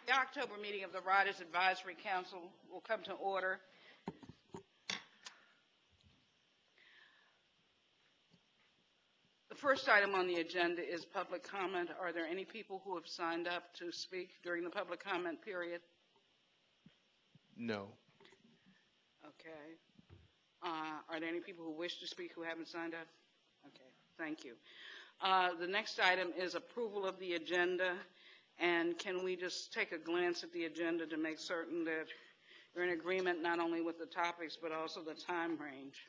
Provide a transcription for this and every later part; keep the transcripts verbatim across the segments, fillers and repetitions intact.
The October meeting of the Riders Advisory Council will come to order. The first item on the agenda is public comment. Are there any people who have signed up to speak during the public comment period? No. Okay. Uh, are there any people who wish to speak who haven't signed up? Okay, thank you. Uh, the next item is approval of the agenda. And can we just take a glance at the agenda to make certain that you're in agreement not only with the topics but also the time range?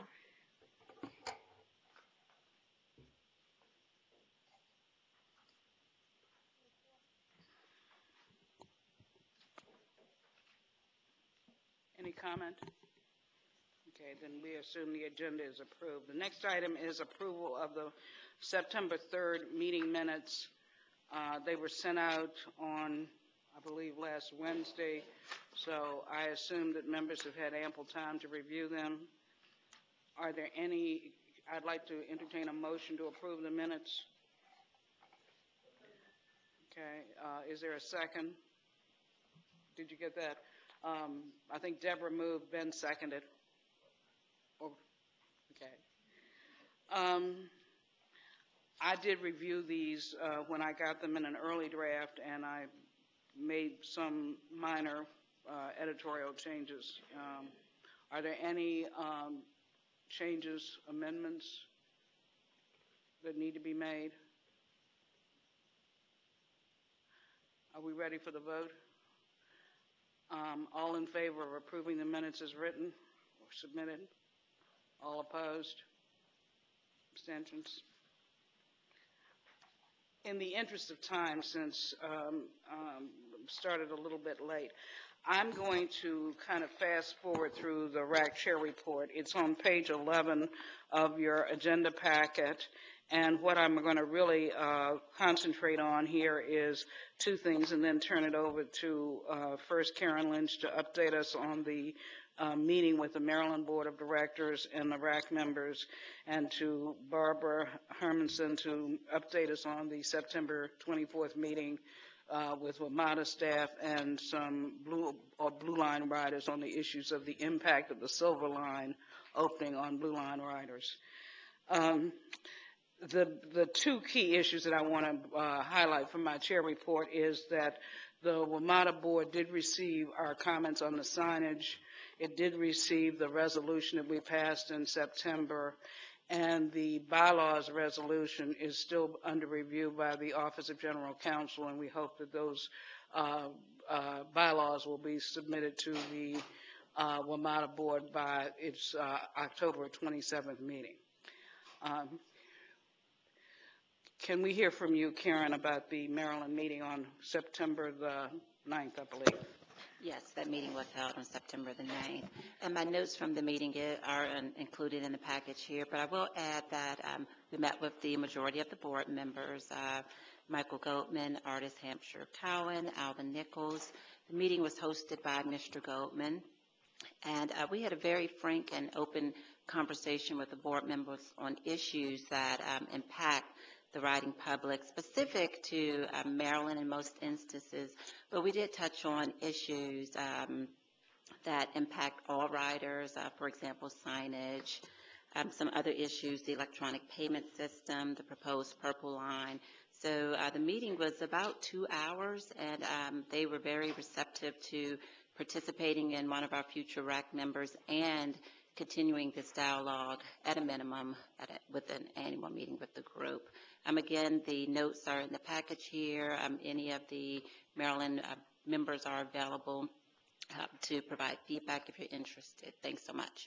Any comment? Okay, then we assume the agenda is approved. The next item is approval of the September third meeting minutes. Uh, they were sent out on, I believe, last Wednesday, so I assume that members have had ample time to review them. Are there any, I'd like to entertain a motion to approve the minutes. Okay, uh, is there a second? Did you get that? Um, I think Deborah moved, Ben seconded. Oh, okay. Um, I did review these uh, when I got them in an early draft, and I made some minor uh, editorial changes. Um, are there any um, changes, amendments that need to be made? Are we ready for the vote? Um, all in favor of approving the minutes as written or submitted? All opposed? Abstentions? In the interest of time, since um, um, started a little bit late, I'm going to kind of fast forward through the R A C chair report. It's on page eleven of your agenda packet, and what I'm going to really uh, concentrate on here is two things, and then turn it over to uh, first Karen Lynch to update us on the Uh, meeting with the Maryland Board of Directors and the R A C members, and to Barbara Hermanson to update us on the September twenty-fourth meeting uh, with WMATA staff and some Blue, or Blue Line riders on the issues of the impact of the Silver Line opening on Blue Line riders. Um, the, the two key issues that I want to uh, highlight from my chair report is that the WMATA board did receive our comments on the signage. It did receive the resolution that we passed in September, and the bylaws resolution is still under review by the Office of General Counsel, and we hope that those uh, uh, bylaws will be submitted to the uh, WMATA board by its uh, October twenty-seventh meeting. Um, can we hear from you, Karen, about the Maryland meeting on September the ninth, I believe? Yes, that meeting was held on September the ninth. And my notes from the meeting are included in the package here, but I will add that um, we met with the majority of the board members, uh, Michael Goldman, Artis Hampshire Cowan, Alvin Nichols. The meeting was hosted by Mister Goldman, and uh, we had a very frank and open conversation with the board members on issues that um, impact the riding public, specific to uh, Maryland in most instances, but we did touch on issues um, that impact all riders, uh, for example, signage, um, some other issues, the electronic payment system, the proposed Purple Line. So uh, the meeting was about two hours, and um, they were very receptive to participating in one of our future R A C members and continuing this dialogue at a minimum at a, with an annual meeting with the group. Um, again, the notes are in the package here. Um, any of the Maryland uh, members are available uh, to provide feedback if you're interested. Thanks so much.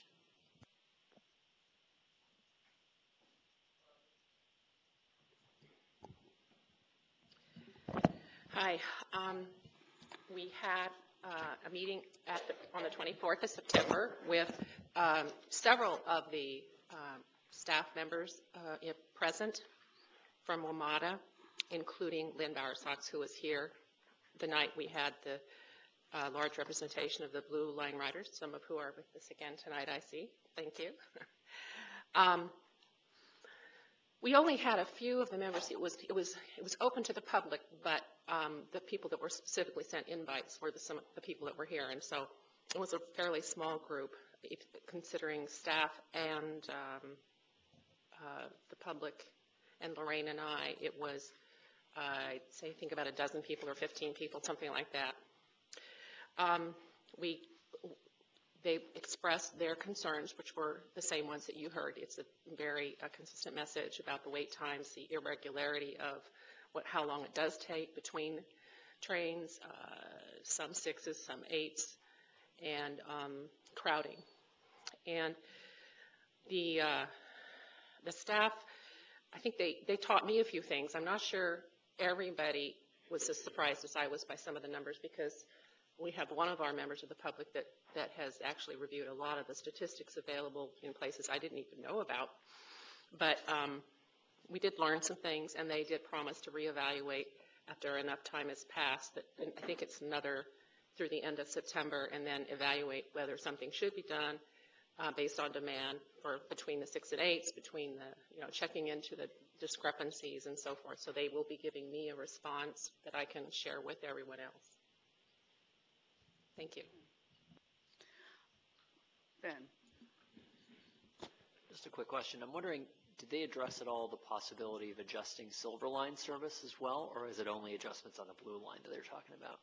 Hi. Um, we had uh, a meeting at the, on the twenty-fourth of September with um, several of the um, staff members uh, present from WMATA, including Lynn Bowersox, who was here the night we had the uh, large representation of the Blue Line Riders, some of who are with us again tonight, I see. Thank you. um, We only had a few of the members. It was, it was, it was open to the public, but um, the people that were specifically sent invites were the, some of the people that were here. And so it was a fairly small group, if, considering staff and um, uh, the public and Lorraine and I. It was, uh, I'd say, think about a dozen people or fifteen people, something like that. Um, we, they expressed their concerns, which were the same ones that you heard. It's a very uh, consistent message about the wait times, the irregularity of what, how long it does take between trains, uh, some sixes, some eights, and um, crowding. And the uh, the staff, I think they, they taught me a few things. I'm not sure everybody was as surprised as I was by some of the numbers, because we have one of our members of the public that, that has actually reviewed a lot of the statistics available in places I didn't even know about. But um, we did learn some things, and they did promise to reevaluate after enough time has passed. That, and I think it's another through the end of September, and then evaluate whether something should be done uh, based on demand for between the six and eights, between the, you know, checking into the discrepancies and so forth. So they will be giving me a response that I can share with everyone else. Thank you. Ben. Just a quick question. I'm wondering, did they address at all the possibility of adjusting Silver Line service as well, or is it only adjustments on the Blue Line that they're talking about?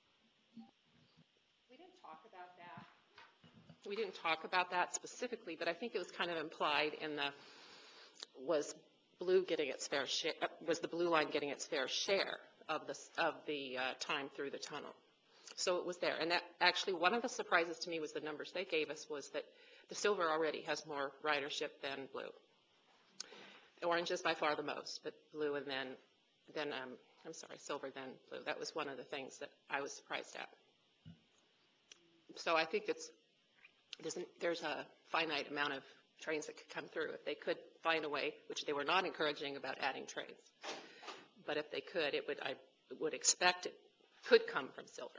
We didn't talk about that. We didn't talk about that specifically, but I think it was kind of implied in the, was Blue getting its fair share, was the Blue Line getting its fair share of the, of the uh, time through the tunnel. So it was there. And that actually, one of the surprises to me was the numbers they gave us was that the Silver already has more ridership than Blue. Orange is by far the most, but Blue and then, then um, I'm sorry, Silver then Blue. That was one of the things that I was surprised at. So I think it's, there's, there's a finite amount of trains that could come through. If they could find a way, which they were not encouraging about adding trains, but if they could, it would, I would expect it could come from Silver.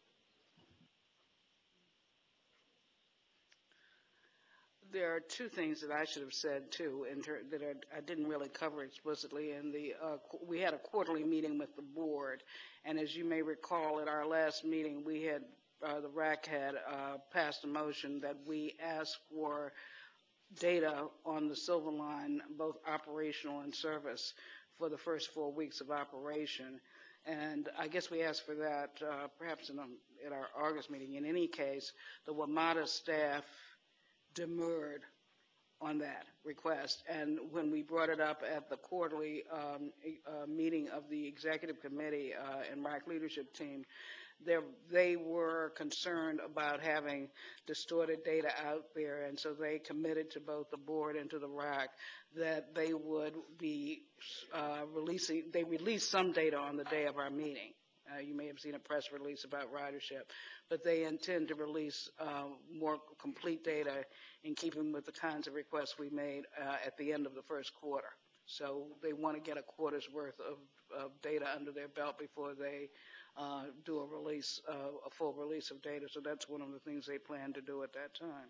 There are two things that I should have said too, in ter- that are, I didn't really cover explicitly. In the uh, qu- we had a quarterly meeting with the board, and as you may recall, at our last meeting, we had uh, the R A C had uh, passed a motion that we asked for data on the Silver Line, both operational and service, for the first four weeks of operation. And I guess we asked for that uh, perhaps in, a, in our August meeting. In any case, the WMATA staff demurred on that request. And when we brought it up at the quarterly um, uh, meeting of the executive committee uh, and R A C leadership team, they were concerned about having distorted data out there, and so they committed to both the board and to the R A C that they would be uh, releasing, they released some data on the day of our meeting. Uh, you may have seen a press release about ridership, but they intend to release uh, more complete data in keeping with the kinds of requests we made uh, at the end of the first quarter. So they want to get a quarter's worth of, of data under their belt before they uh, do a release, uh, a full release of data. So that's one of the things they plan to do at that time.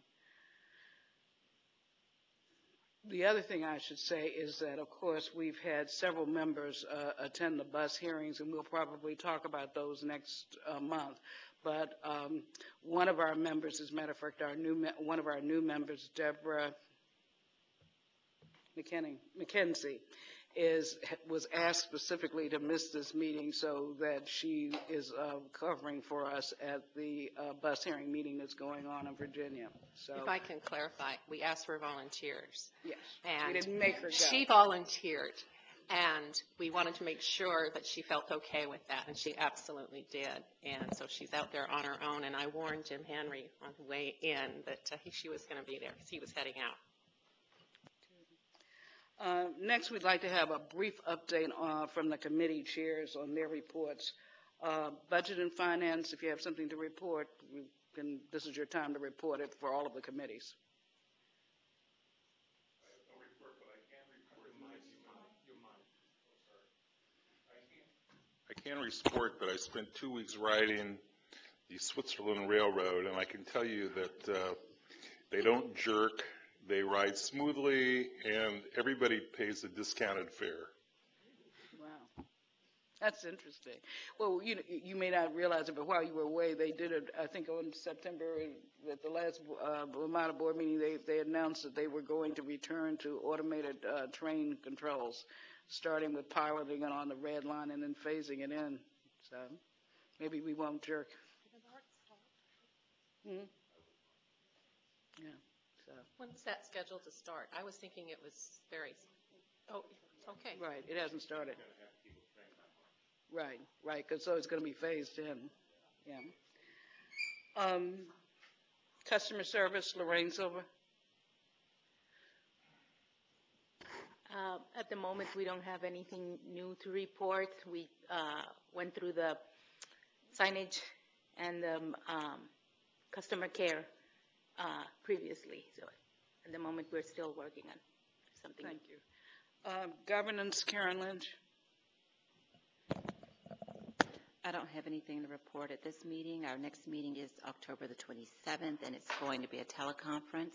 The other thing I should say is that, of course, we've had several members uh, attend the bus hearings, and we'll probably talk about those next uh, month. But um, one of our members, as a matter of fact, our new me- one of our new members, Deborah McKinney, McKenzie, is was asked specifically to miss this meeting so that she is uh, covering for us at the uh, bus hearing meeting that's going on in Virginia. So, if I can clarify, we asked for volunteers. yes, And we didn't make her go. She volunteered, and we wanted to make sure that she felt okay with that, and she absolutely did. And so she's out there on her own, and I warned Jim Henry on the way in that uh, he, she was going to be there because he was heading out. Uh, next, we'd like to have a brief update uh, from the committee chairs on their reports. Uh, budget and finance, if you have something to report, we can, this is your time to report it for all of the committees. I have no report, but I can report. You mind? I can report that I spent two weeks riding the Switzerland Railroad, and I can tell you that uh, they don't jerk. they ride smoothly, and everybody pays a discounted fare. Wow. That's interesting. Well, you know, you may not realize it, but while you were away, they did it, I think on September, at the last uh, Ramada board meeting, they, they announced that they were going to return to automated uh, train controls, starting with piloting it on the red line and then phasing it in. So maybe we won't jerk. Hmm? Yeah. So. When's that scheduled to start? I was thinking it was very, oh, okay. Right, it hasn't started. Right, right, because so it's going to be phased in, yeah. Um, Customer service, Lorraine Silver. Uh, At the moment, we don't have anything new to report. We uh, went through the signage and um, um, customer care uh, previously. So at the moment, we're still working on something. Thank you. Um, Governance, Karen Lynch. I don't have anything to report at this meeting. Our next meeting is October the twenty-seventh, and it's going to be a teleconference.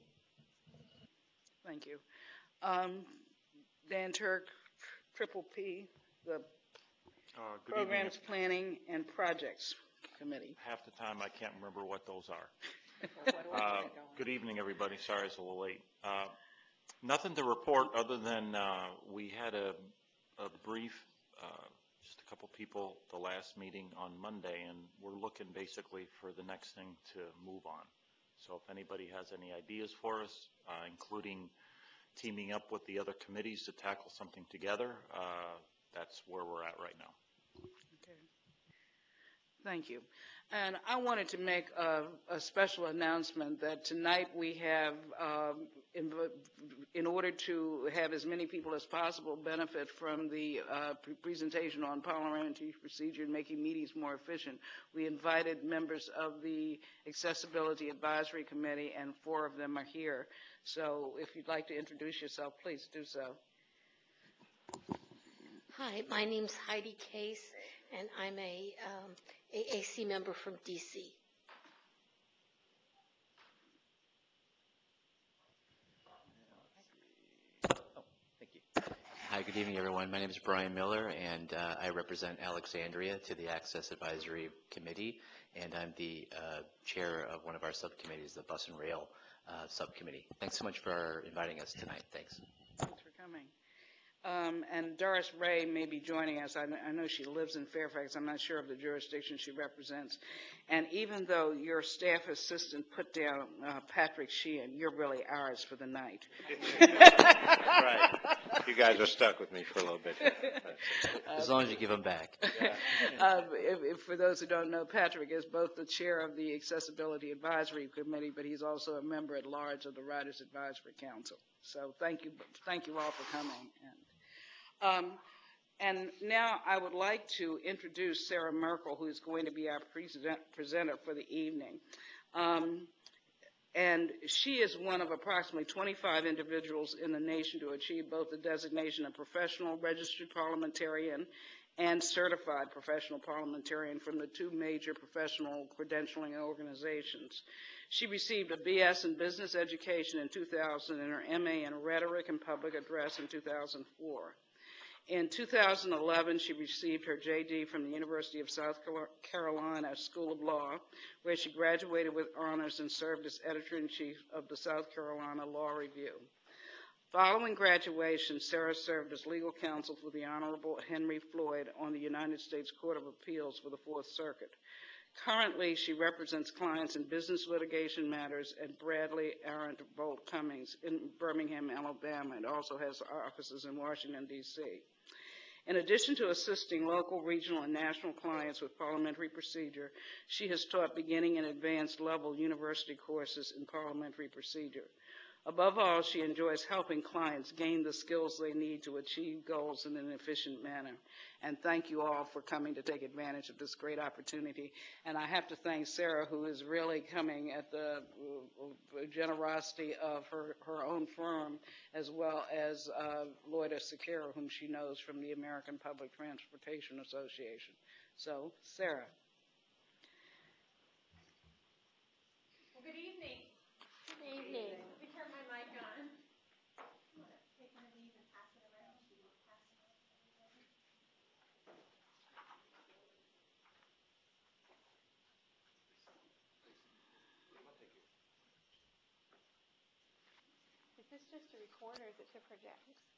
Thank you. Um, Dan Turk, Triple P, the Uh, Good Programs, evening. Planning, and Projects Committee. Half the time, I can't remember what those are. Uh, Good evening, everybody. Sorry it's a little late. Uh, Nothing to report other than uh, we had a a brief, uh, just a couple people, the last meeting on Monday, and we're looking basically for the next thing to move on. So if anybody has any ideas for us, uh, including teaming up with the other committees to tackle something together, uh, that's where we're at right now. Okay. Thank you. And I wanted to make a, a special announcement that tonight we have, um, in, in order to have as many people as possible benefit from the uh, pre- presentation on parliamentary procedure and making meetings more efficient, we invited members of the Accessibility Advisory Committee, and four of them are here. So if you'd like to introduce yourself, please do so. Hi, my name's Heidi Case, and I'm a um, A A C member from D C. Hi, good evening, everyone. My name is Brian Miller, and uh, I represent Alexandria to the Access Advisory Committee, and I'm the uh, chair of one of our subcommittees, the Bus and Rail uh, Subcommittee. Thanks so much for inviting us tonight. Thanks. Thanks for coming. Um, and Doris Ray may be joining us. I, I know she lives in Fairfax. I'm not sure of the jurisdiction she represents. And even though your staff assistant put down uh, Patrick Sheehan, you're really ours for the night. Right. You guys are stuck with me for a little bit. As long as you give them back. um, if, if, for those who don't know, Patrick is both the chair of the Accessibility Advisory Committee, but he's also a member at large of the Riders Advisory Council. So thank you, thank you all for coming. And, Um, and now I would like to introduce Sarah Merkel, who is going to be our present, presenter for the evening. Um, and she is one of approximately twenty-five individuals in the nation to achieve both the designation of professional registered parliamentarian and certified professional parliamentarian from the two major professional credentialing organizations. She received a B S in business education in two thousand and her M A in rhetoric and public address in two thousand four. In two thousand eleven, she received her J D from the University of South Carolina School of Law, where she graduated with honors and served as editor-in-chief of the South Carolina Law Review. Following graduation, Sarah served as legal counsel for the Honorable Henry Floyd on the United States Court of Appeals for the Fourth Circuit. Currently, she represents clients in business litigation matters at Bradley, Arent, Bolt Cummings in Birmingham, Alabama, and also has offices in Washington, D C In addition to assisting local, regional, and national clients with parliamentary procedure, she has taught beginning and advanced level university courses in parliamentary procedure. Above all, she enjoys helping clients gain the skills they need to achieve goals in an efficient manner. And thank you all for coming to take advantage of this great opportunity. And I have to thank Sarah, who is really coming at the generosity of her, her own firm, as well as uh, Loida Sequeira, whom she knows from the American Public Transportation Association. So, Sarah. Well, good evening. Good evening. Let me turn my mic this just to record or is it to project?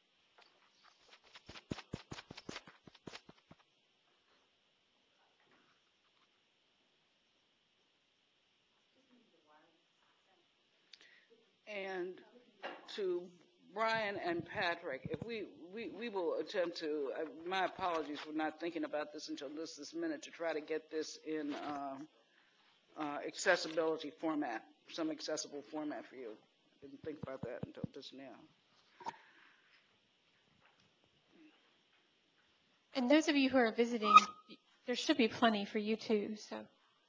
And to Brian and Patrick, if we, we, we will attempt to, uh, my apologies for not thinking about this until this, this minute, to try to get this in uh, uh, accessibility format, some accessible format for you. I didn't think about that until just now. And those of you who are visiting, there should be plenty for you too, so.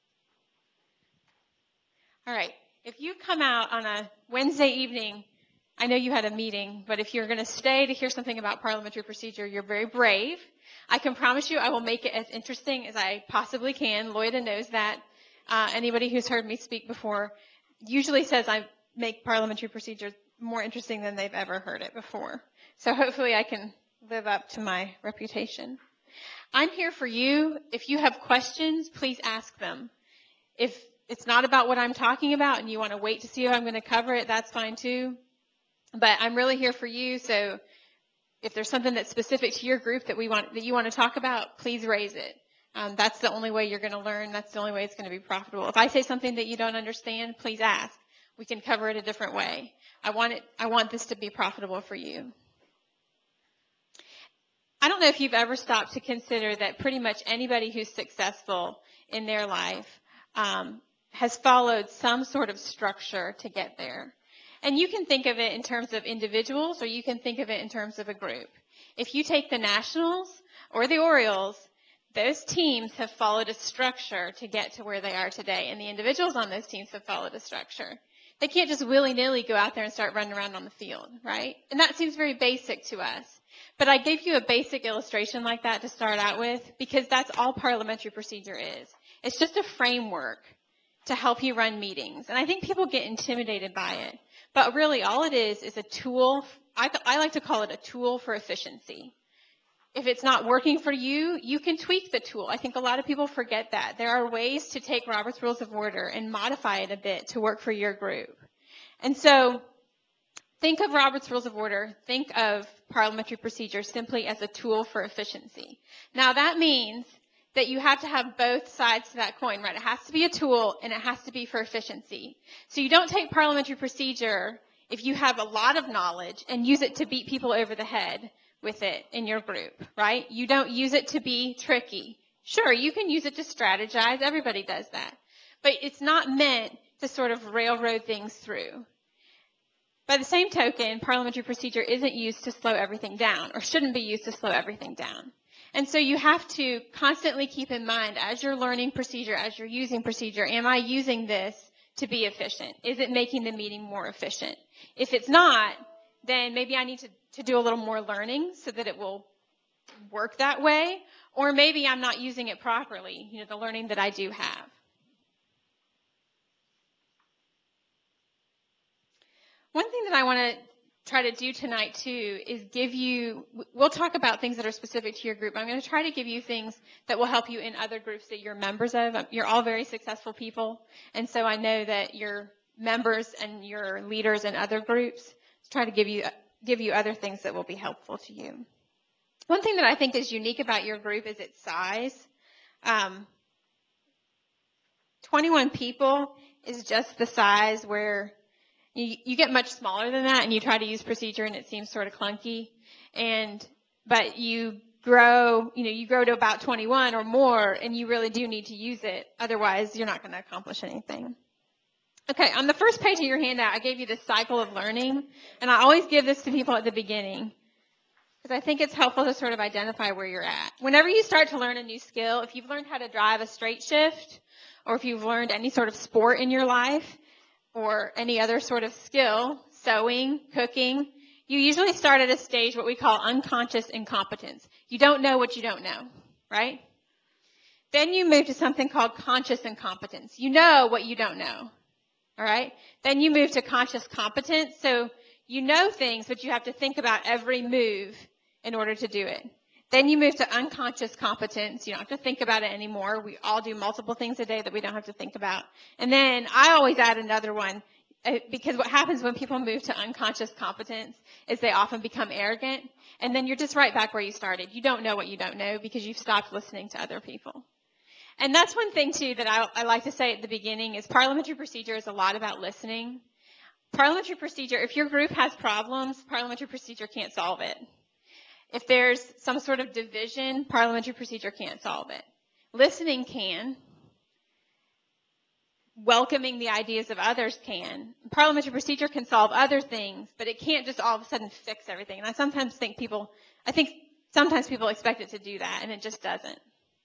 All right, if you come out on a Wednesday evening, I know you had a meeting, but if you're going to stay to hear something about parliamentary procedure, you're very brave. I can promise you I will make it as interesting as I possibly can. Loida knows that. Uh, anybody who's heard me speak before usually says I make parliamentary procedure more interesting than they've ever heard it before. So hopefully I can live up to my reputation. I'm here for you. If you have questions, please ask them. If it's not about what I'm talking about and you want to wait to see how I'm going to cover it, that's fine too. But I'm really here for you, so if there's something that's specific to your group that we want that you want to talk about, please raise it. Um, that's the only way you're going to learn. That's the only way it's going to be profitable. If I say something that you don't understand, please ask. We can cover it a different way. I want it. I want this to be profitable for you. I don't know if you've ever stopped to consider that pretty much anybody who's successful in their life um, has followed some sort of structure to get there. And you can think of it in terms of individuals, or you can think of it in terms of a group. If you take the Nationals or the Orioles, those teams have followed a structure to get to where they are today, and the individuals on those teams have followed a structure. They can't just willy-nilly go out there and start running around on the field, right? And that seems very basic to us. But I gave you a basic illustration like that to start out with, because that's all parliamentary procedure is. It's just a framework to help you run meetings. And I think people get intimidated by it. But really all it is is a tool. I, I like to call it a tool for efficiency. If it's not working for you, you can tweak the tool. I think a lot of people forget that. There are ways to take Robert's Rules of Order and modify it a bit to work for your group. And so think of Robert's Rules of Order, think of parliamentary procedure simply as a tool for efficiency. Now that means that you have to have both sides to that coin, right? It has to be a tool and it has to be for efficiency. So you don't take parliamentary procedure if you have a lot of knowledge and use it to beat people over the head with it in your group, right? You don't use it to be tricky. Sure, you can use it to strategize. Everybody does that. But it's not meant to sort of railroad things through. By the same token, parliamentary procedure isn't used to slow everything down, or shouldn't be used to slow everything down. And so you have to constantly keep in mind, as you're learning procedure, as you're using procedure, am I using this to be efficient? Is it making the meeting more efficient? If it's not, then maybe I need to, to do a little more learning so that it will work that way. Or maybe I'm not using it properly, you know, the learning that I do have. One thing that I want to try to do tonight too is give you, we'll talk about things that are specific to your group. I'm going to try to give you things that will help you in other groups that you're members of. You're all very successful people, and so I know that your members and your leaders in other groups try to give you give you other things that will be helpful to you. One thing that I think is unique about your group is its size. Um, twenty-one people is just the size where You, you get much smaller than that and you try to use procedure and it seems sort of clunky. And, but you grow, you know, you grow to about twenty-one or more and you really do need to use it. Otherwise, you're not going to accomplish anything. Okay, on the first page of your handout, I gave you this cycle of learning. And I always give this to people at the beginning because I think it's helpful to sort of identify where you're at. Whenever you start to learn a new skill, if you've learned how to drive a straight shift or if you've learned any sort of sport in your life, or any other sort of skill, sewing, cooking, you usually start at a stage what we call unconscious incompetence. You don't know what you don't know, right? Then you move to something called conscious incompetence. You know what you don't know, all right? Then you move to conscious competence. So you know things, but you have to think about every move in order to do it. Then you move to unconscious competence. You don't have to think about it anymore. We all do multiple things a day that we don't have to think about. And then I always add another one, Uh, Because what happens when people move to unconscious competence is they often become arrogant, and then you're just right back where you started. You don't know what you don't know because you've stopped listening to other people. And that's one thing, too, that I, I like to say at the beginning is parliamentary procedure is a lot about listening. Parliamentary procedure, if your group has problems, parliamentary procedure can't solve it. If there's some sort of division, parliamentary procedure can't solve it. Listening can. Welcoming the ideas of others can. Parliamentary procedure can solve other things, but it can't just all of a sudden fix everything. And I sometimes think people, I think sometimes people expect it to do that, and it just doesn't.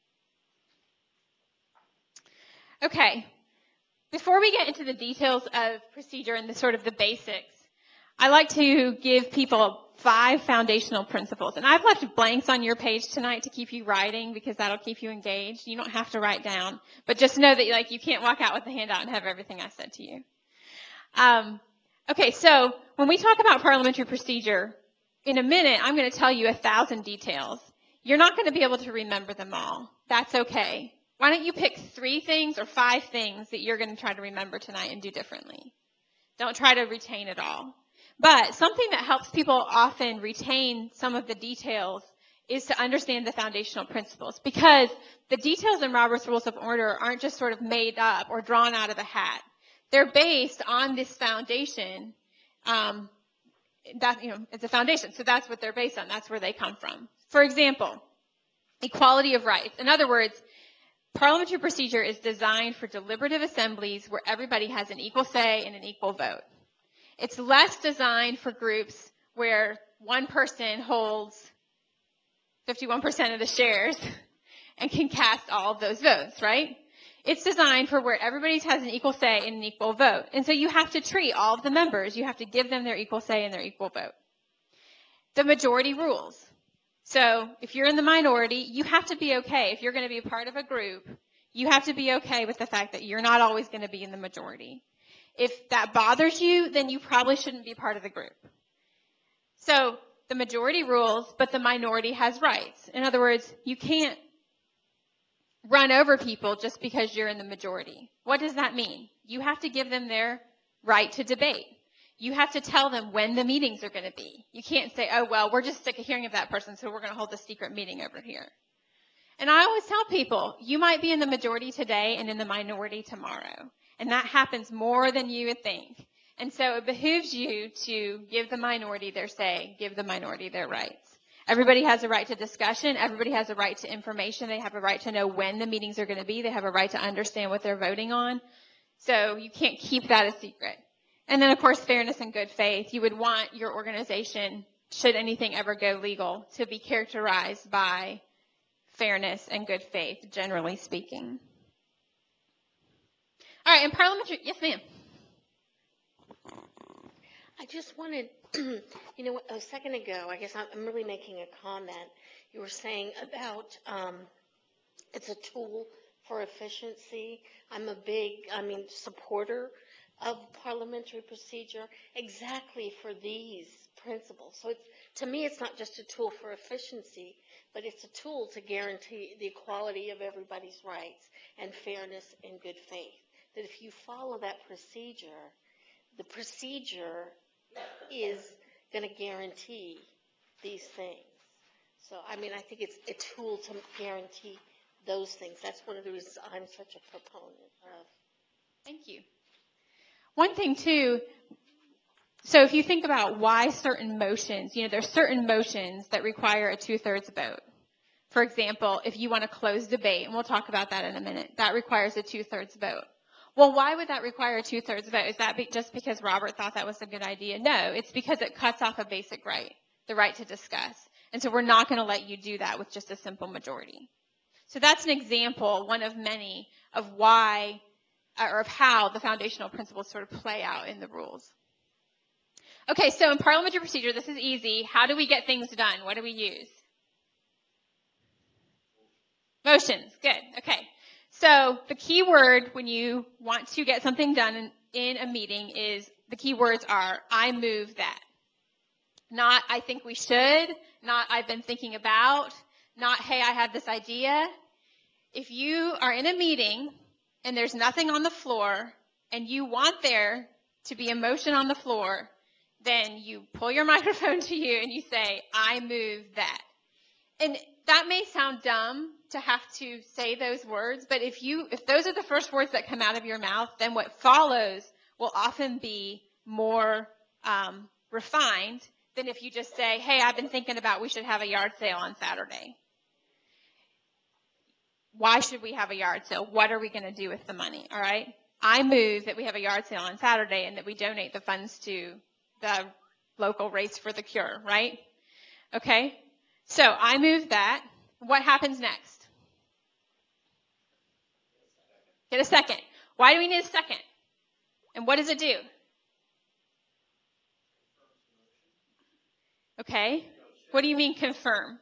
Okay. Before we get into the details of procedure and the sort of the basics, I like to give people five foundational principles. And I've left blanks on your page tonight to keep you writing because that'll keep you engaged. You don't have to write down, but just know that like you can't walk out with the handout and have everything I said to you. Um, okay, so when we talk about parliamentary procedure, in a minute I'm going to tell you a thousand details. You're not going to be able to remember them all. That's okay. Why don't you pick three things or five things that you're going to try to remember tonight and do differently? Don't try to retain it all. But something that helps people often retain some of the details is to understand the foundational principles, because the details in Robert's Rules of Order aren't just sort of made up or drawn out of the hat. They're based on this foundation. Um, that, you know, it's a foundation, so that's what they're based on. That's where they come from. For example, equality of rights. In other words, parliamentary procedure is designed for deliberative assemblies where everybody has an equal say and an equal vote. It's less designed for groups where one person holds fifty-one percent of the shares and can cast all of those votes, right? It's designed for where everybody has an equal say and an equal vote. And so you have to treat all of the members, you have to give them their equal say and their equal vote. The majority rules. So if you're in the minority, you have to be okay. If you're going to be a part of a group, you have to be okay with the fact that you're not always going to be in the majority. If that bothers you, then you probably shouldn't be part of the group. So the majority rules, but the minority has rights. In other words, you can't run over people just because you're in the majority. What does that mean? You have to give them their right to debate. You have to tell them when the meetings are going to be. You can't say, oh, well, we're just sick of hearing of that person, so we're going to hold a secret meeting over here. And I always tell people, you might be in the majority today and in the minority tomorrow. And that happens more than you would think. And so it behooves you to give the minority their say, give the minority their rights. Everybody has a right to discussion. Everybody has a right to information. They have a right to know when the meetings are going to be. They have a right to understand what they're voting on. So you can't keep that a secret. And then, of course, fairness and good faith. You would want your organization, should anything ever go legal, to be characterized by fairness and good faith, generally speaking. All right, in parliamentary, yes, ma'am. I just wanted, you know, a second ago, I guess I'm really making a comment. You were saying about um, it's a tool for efficiency. I'm a big, I mean, supporter of parliamentary procedure exactly for these principles. So it's, to me, it's not just a tool for efficiency, but it's a tool to guarantee the equality of everybody's rights and fairness and good faith. That if you follow that procedure, the procedure is going to guarantee these things. So, I mean, I think it's a tool to guarantee those things. That's one of the reasons I'm such a proponent of. Thank you. One thing, too, so if you think about why certain motions, you know, there's certain motions that require a two-thirds vote. For example, if you want to close debate, and we'll talk about that in a minute, that requires a two-thirds vote. Well, why would that require a two-thirds vote? Is that be just because Robert thought that was a good idea? No, it's because it cuts off a basic right, the right to discuss. And so we're not going to let you do that with just a simple majority. So that's an example, one of many, of why or of how the foundational principles sort of play out in the rules. Okay, so in parliamentary procedure, this is easy. How do we get things done? What do we use? Motions. Good. Okay. So the key word when you want to get something done in, in a meeting is, the key words are, I move that. Not, I think we should. Not, I've been thinking about. Not, hey, I have this idea. If you are in a meeting and there's nothing on the floor and you want there to be a motion on the floor, then you pull your microphone to you and you say, I move that. And that may sound dumb to have to say those words, but if you, if those are the first words that come out of your mouth, then what follows will often be more um, refined than if you just say, hey, I've been thinking about we should have a yard sale on Saturday. Why should we have a yard sale? What are we going to do with the money? All right. I move that we have a yard sale on Saturday and that we donate the funds to the local Race for the Cure, right? Okay. So I move that. What happens next? Get a second. Why do we need a second? And what does it do? Okay. What do you mean confirm?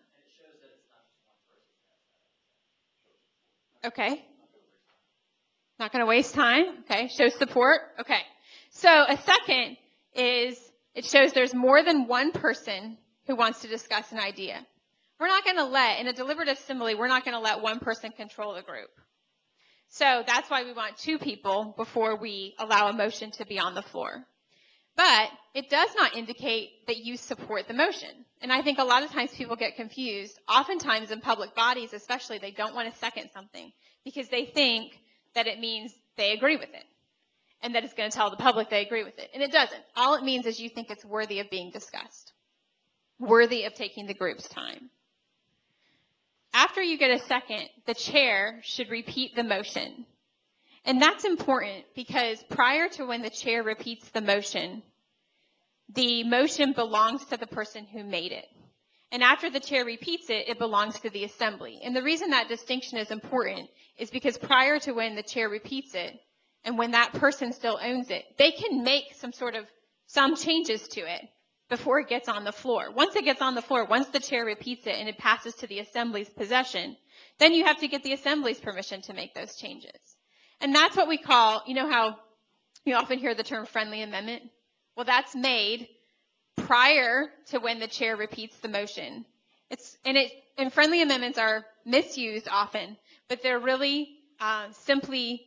Okay. Not going to waste time. Okay. Shows support. Okay. So a second is it shows there's more than one person who wants to discuss an idea. We're not going to let, in a deliberative assembly, we're not going to let one person control the group. So that's why we want two people before we allow a motion to be on the floor. But it does not indicate that you support the motion. And I think a lot of times people get confused. Oftentimes in public bodies especially, they don't want to second something because they think that it means they agree with it and that it's going to tell the public they agree with it. And it doesn't. All it means is you think it's worthy of being discussed, worthy of taking the group's time. After you get a second, the chair should repeat the motion. And that's important because prior to when the chair repeats the motion, the motion belongs to the person who made it. And after the chair repeats it, it belongs to the assembly. And the reason that distinction is important is because prior to when the chair repeats it, and when that person still owns it, they can make some sort of, some changes to it before it gets on the floor. Once it gets on the floor, once the chair repeats it and it passes to the assembly's possession, then you have to get the assembly's permission to make those changes. And that's what we call, you know how you often hear the term friendly amendment? Well, that's made prior to when the chair repeats the motion. It's, and, it, and friendly amendments are misused often, but they're really uh, simply,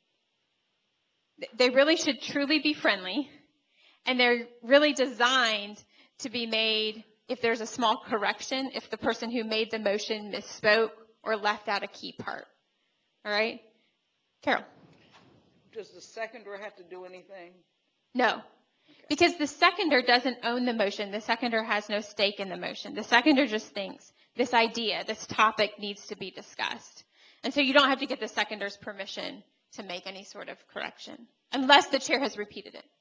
they really should truly be friendly. And they're really designed to be made if there's a small correction, if the person who made the motion misspoke or left out a key part. All right? Carol. Does the seconder have to do anything? No. Because the seconder doesn't own the motion. The seconder has no stake in the motion. The seconder just thinks this idea, this topic needs to be discussed. And so you don't have to get the seconder's permission to make any sort of correction, unless the chair has repeated it.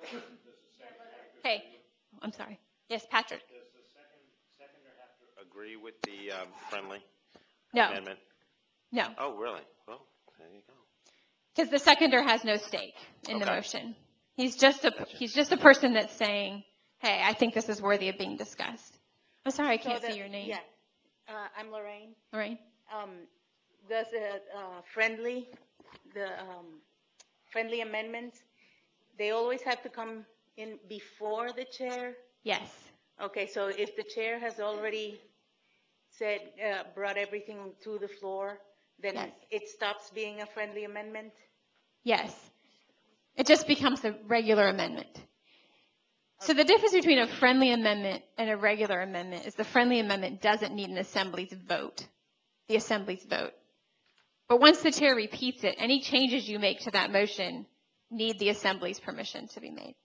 Hey, I'm sorry. Yes, Patrick. Does the second, seconder have to agree with the um, friendly no. amendment? No. Oh, really? Well, there you go. Because the seconder has no stake in okay. the motion. He's just a gotcha. he's just a person that's saying, hey, I think this is worthy of being discussed. I'm sorry, I can't so the, see your name. Yeah, uh, I'm Lorraine. Lorraine. Um, does the uh, friendly, the um, friendly amendments, they always have to come in before the chair? Yes. Okay, so if the chair has already said, uh, brought everything to the floor, then yes. it stops being a friendly amendment? Yes. It just becomes a regular amendment. Okay. So the difference between a friendly amendment and a regular amendment is the friendly amendment doesn't need an assembly's vote, the assembly's vote. But once the chair repeats it, any changes you make to that motion need the assembly's permission to be made.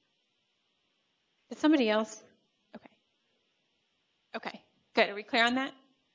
Is somebody else? Okay. Okay, good. Are we clear on that?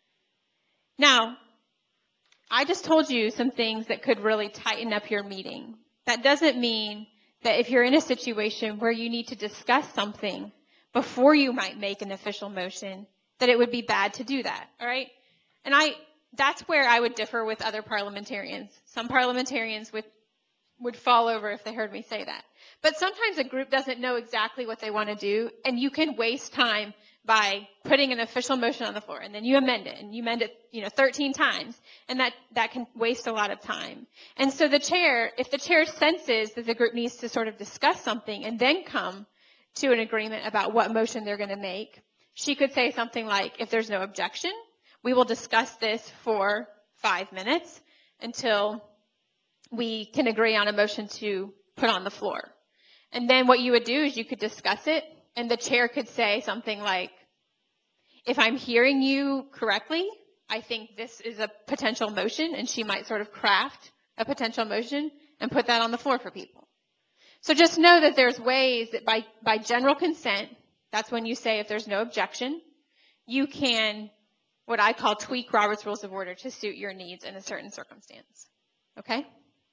Now, I just told you some things that could really tighten up your meeting. That doesn't mean that if you're in a situation where you need to discuss something before you might make an official motion, that it would be bad to do that, all right? And I, that's where I would differ with other parliamentarians. Some parliamentarians would would fall over if they heard me say that. But sometimes a group doesn't know exactly what they want to do, and you can waste time by putting an official motion on the floor, and then you amend it, and you amend it, you know, thirteen times, and that, that can waste a lot of time. And so the chair, if the chair senses that the group needs to sort of discuss something and then come to an agreement about what motion they're going to make, she could say something like, if there's no objection, we will discuss this for five minutes until we can agree on a motion to put on the floor. And then what you would do is you could discuss it, and the chair could say something like, if I'm hearing you correctly, I think this is a potential motion, and she might sort of craft a potential motion and put that on the floor for people. So just know that there's ways that by, by general consent, that's when you say if there's no objection, you can, what I call tweak Robert's Rules of Order to suit your needs in a certain circumstance. Okay?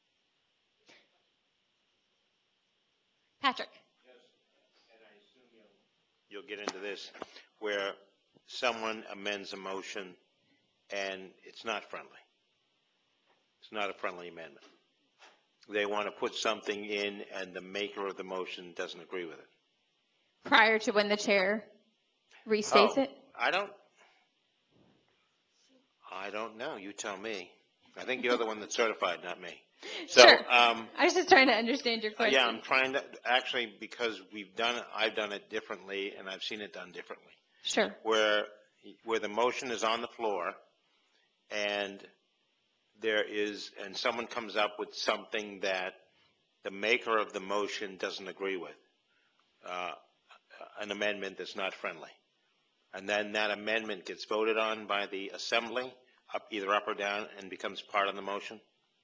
Patrick. You'll get into this, where someone amends a motion and it's not friendly. It's not a friendly amendment. They want to put something in and the maker of the motion doesn't agree with it. Prior to when the chair restates Oh, it? I don't, I don't know. You tell me. I think you're the one that's certified, not me. So, Sure. um, I was just trying to understand your question. yeah, I'm trying to, actually, because we've done it, I've done it differently and I've seen it done differently. Sure. Where, where the motion is on the floor and there is, and someone comes up with something that the maker of the motion doesn't agree with, uh, an amendment that's not friendly. And then that amendment gets voted on by the assembly, up, either up or down, and becomes part of the motion.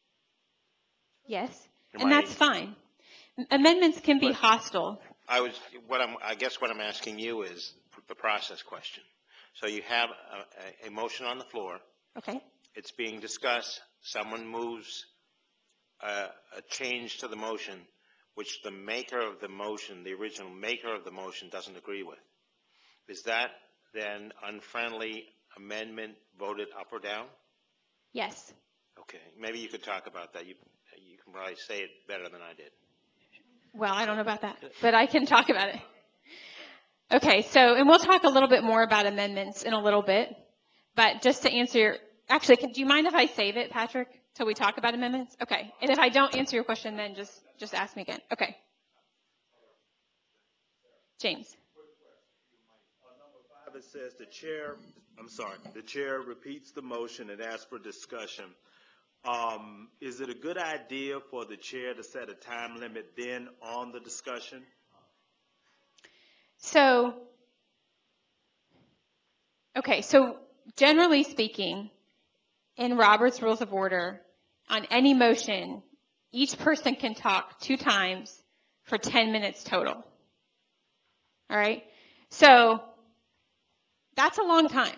Yes, Am and I- that's fine. Amendments can be But- hostile. I was, what I'm, I guess what I'm asking you is the process question. So you have a, a, a motion on the floor. Okay. It's being discussed. Someone moves a, a change to the motion, which the maker of the motion, the original maker of the motion, doesn't agree with. Is that then unfriendly amendment voted up or down? Yes. Okay, maybe you could talk about that. You, you can probably say it better than I did. Well, I don't know about that, but I can talk about it. Okay, so, and we'll talk a little bit more about amendments in a little bit, but just to answer your, actually, can, do you mind if I save it, Patrick, till we talk about amendments? Okay, and if I don't answer your question, then just, just ask me again. Okay. James. It says the chair, I'm sorry, the chair repeats the motion and asks for discussion. Um, is it a good idea for the chair to set a time limit then on the discussion? So, okay, so generally speaking, in Robert's Rules of Order, on any motion, each person can talk two times for ten minutes total. All right? So, that's a long time.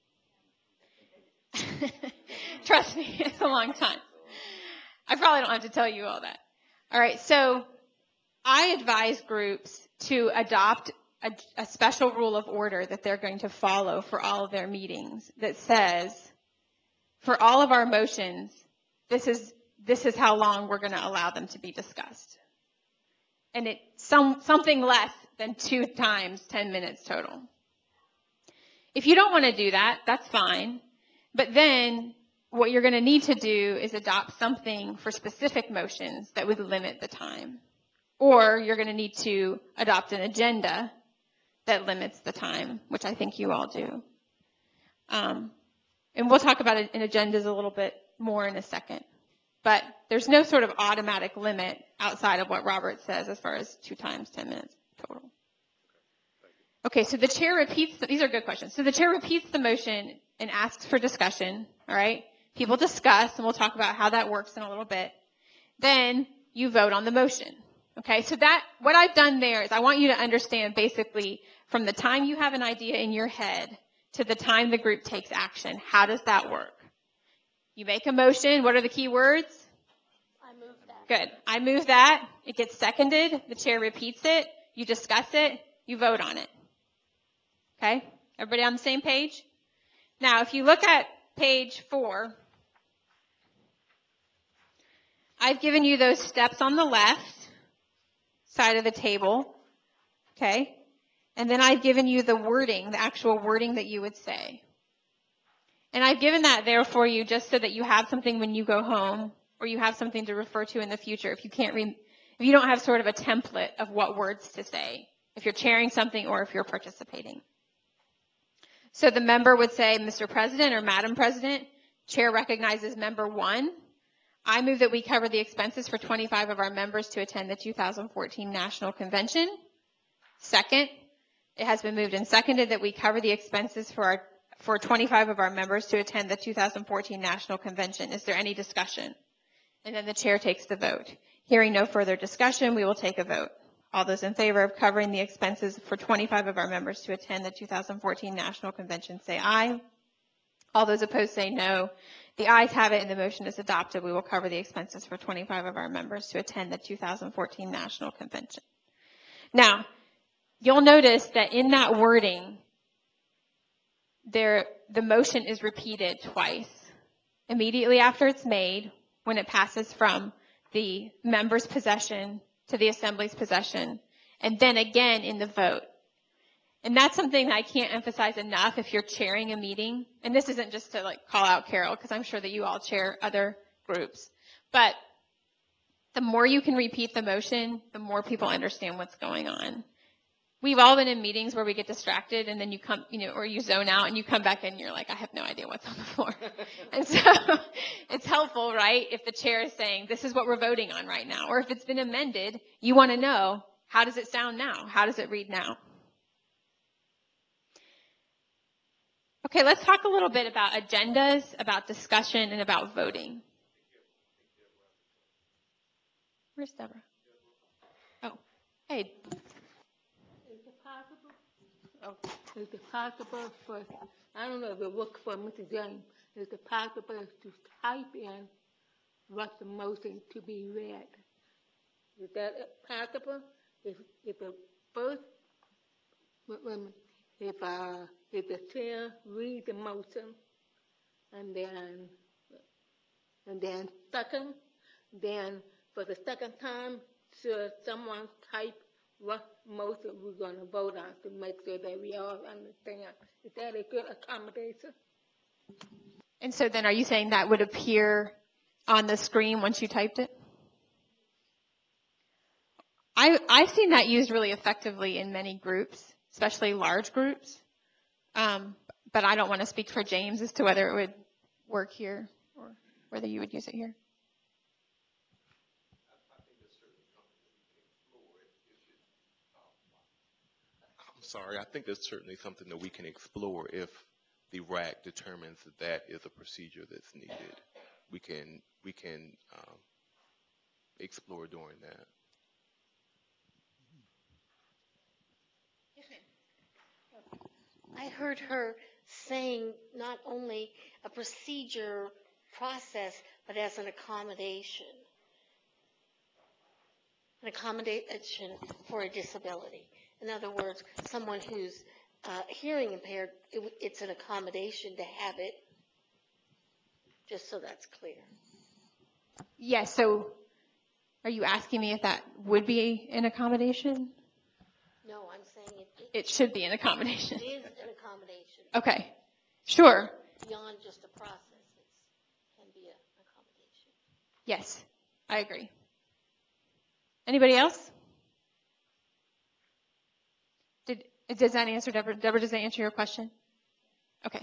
Trust me, it's a long time. I probably don't have to tell you all that. All right, so I advise groups to adopt a, a special rule of order that they're going to follow for all of their meetings that says, for all of our motions, this is this is how long we're going to allow them to be discussed. And it's some, something less than two times ten minutes total. If you don't want to do that, that's fine. But then what you're going to need to do is adopt something for specific motions that would limit the time. Or you're going to need to adopt an agenda that limits the time, which I think you all do. Um, and we'll talk about it in agendas a little bit more in a second. But there's no sort of automatic limit outside of what Robert says as far as two times ten minutes total. Okay, so the chair repeats, the, these are good questions. So the chair repeats the motion and asks for discussion, all right? People discuss, and we'll talk about how that works in a little bit. Then you vote on the motion, okay? So that, what I've done there is I want you to understand basically from the time you have an idea in your head to the time the group takes action, how does that work? You make a motion, what are the key words? I move that. Good. I move that, it gets seconded, the chair repeats it, you discuss it, you vote on it. Okay? Everybody on the same page? Now, if you look at page four, I've given you those steps on the left side of the table, okay? And then I've given you the wording, the actual wording that you would say. And I've given that there for you just so that you have something when you go home, or you have something to refer to in the future if you can't read, if you don't have sort of a template of what words to say, if you're chairing something or if you're participating. So the member would say, Mister President or Madam President, chair recognizes member one. I move that we cover the expenses for twenty-five of our members to attend the two thousand fourteen National Convention. Second, it has been moved and seconded that we cover the expenses for our for twenty-five of our members to attend the two thousand fourteen National Convention. Is there any discussion? And then the chair takes the vote. Hearing no further discussion, we will take a vote. All those in favor of covering the expenses for twenty-five of our members to attend the two thousand fourteen National Convention say aye. All those opposed say no. The ayes have it and the motion is adopted. We will cover the expenses for twenty-five of our members to attend the two thousand fourteen National Convention. Now, you'll notice that in that wording, there the motion is repeated twice. Immediately after it's made, when it passes from the member's possession to the assembly's possession, and then again in the vote. And that's something that I can't emphasize enough if you're chairing a meeting. And this isn't just to like call out Carol, because I'm sure that you all chair other groups. But the more you can repeat the motion, the more people understand what's going on. We've all been in meetings where we get distracted and then you come, you know, or you zone out and you come back in and you're like, I have no idea what's on the floor. And so it's helpful, right? If the chair is saying, this is what we're voting on right now. Or if it's been amended, you want to know, how does it sound now? How does it read now? Okay, let's talk a little bit about agendas, about discussion, and about voting. Where's Deborah? Oh, hey. Is it possible? Oh, is it possible for, I don't know if it works for Mister James, is it possible to type in what the motion to be read? Is that possible? If, if the first, when, if, uh, if the chair read the motion, and then, and then second, then for the second time, should someone type what motion we're going to vote on to make sure that we all understand? Is that a good accommodation? And so then are you saying that would appear on the screen once you typed it? I, I've seen that used really effectively in many groups, especially large groups. Um, but I don't want to speak for James as to whether it would work here or whether you would use it here. I'm sorry, I think that's certainly something that we can explore if the R A C determines that that is a procedure that's needed. We can, we can um, explore doing that. I heard her saying not only a procedure process, but as an accommodation. An accommodation for a disability. In other words, someone who's uh, hearing impaired, it, it's an accommodation to have it, just so that's clear. Yes, so are you asking me if that would be an accommodation? No, I'm saying it, it, It should be an accommodation. it is an accommodation. Okay, sure. Beyond just a process, it can be an accommodation. Yes, I agree. Anybody else? Did, does that answer, Deborah? Deborah, does that answer your question? Okay.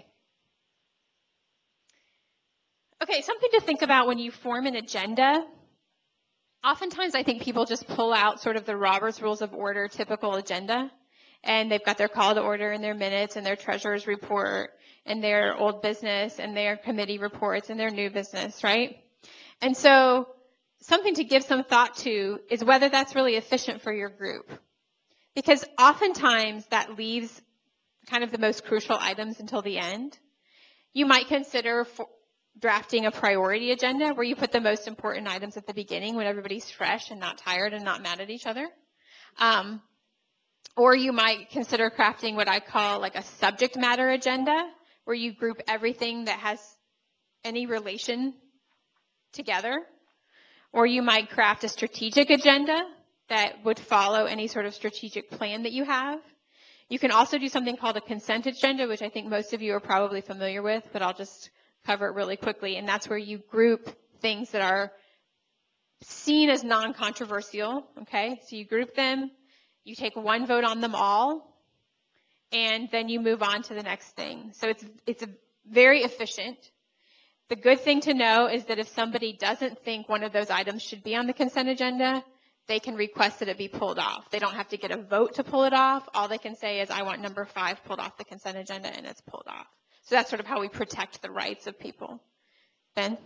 Okay, something to think about when you form an agenda. Oftentimes I think people just pull out sort of the Robert's Rules of Order typical agenda, and they've got their call to order and their minutes and their treasurer's report and their old business and their committee reports and their new business, right? And so something to give some thought to is whether that's really efficient for your group. Because oftentimes that leaves kind of the most crucial items until the end. You might consider for drafting a priority agenda where you put the most important items at the beginning when everybody's fresh and not tired and not mad at each other. Um, or you might consider crafting what I call like a subject matter agenda where you group everything that has any relation together. Or you might craft a strategic agenda that would follow any sort of strategic plan that you have. You can also do something called a consent agenda, which I think most of you are probably familiar with, but I'll just cover it really quickly. And that's where you group things that are seen as non-controversial, okay? So you group them, you take one vote on them all, and then you move on to the next thing. So it's, it's a very efficient. The good thing to know is that if somebody doesn't think one of those items should be on the consent agenda, they can request that it be pulled off. They don't have to get a vote to pull it off. All they can say is, I want number five pulled off the consent agenda, and it's pulled off. So that's sort of how we protect the rights of people. Ben?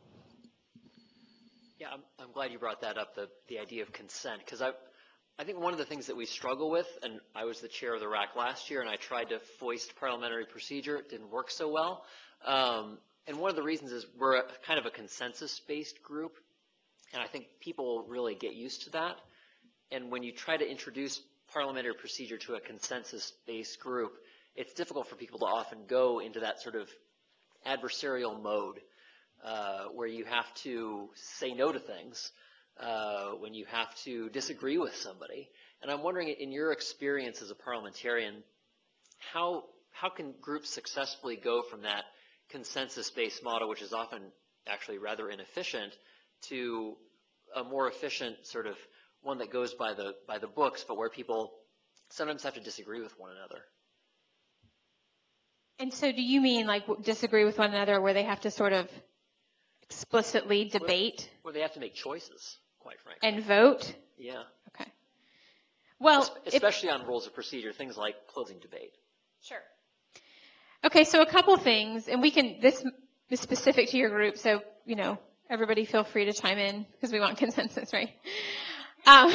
Yeah, I'm, I'm glad you brought that up, the, the idea of consent, because I, I think one of the things that we struggle with, and I was the chair of the R A C last year, and I tried to foist parliamentary procedure. It didn't work so well. Um, and one of the reasons is we're a, kind of a consensus-based group, and I think people really get used to that. And when you try to introduce parliamentary procedure to a consensus-based group, it's difficult for people to often go into that sort of adversarial mode uh, where you have to say no to things, uh, when you have to disagree with somebody. And I'm wondering, in your experience as a parliamentarian, how how can groups successfully go from that consensus-based model, which is often actually rather inefficient, to a more efficient sort of one that goes by the by the books, but where people sometimes have to disagree with one another? And so do you mean like disagree with one another where they have to sort of explicitly debate? Where, where they have to make choices, quite frankly. And vote? Yeah. Okay. Well, es especially if, on rules of procedure, things like closing debate. Sure. Okay, so a couple things, and we can, this is specific to your group, so, you know, everybody feel free to chime in because we want consensus, right? Um,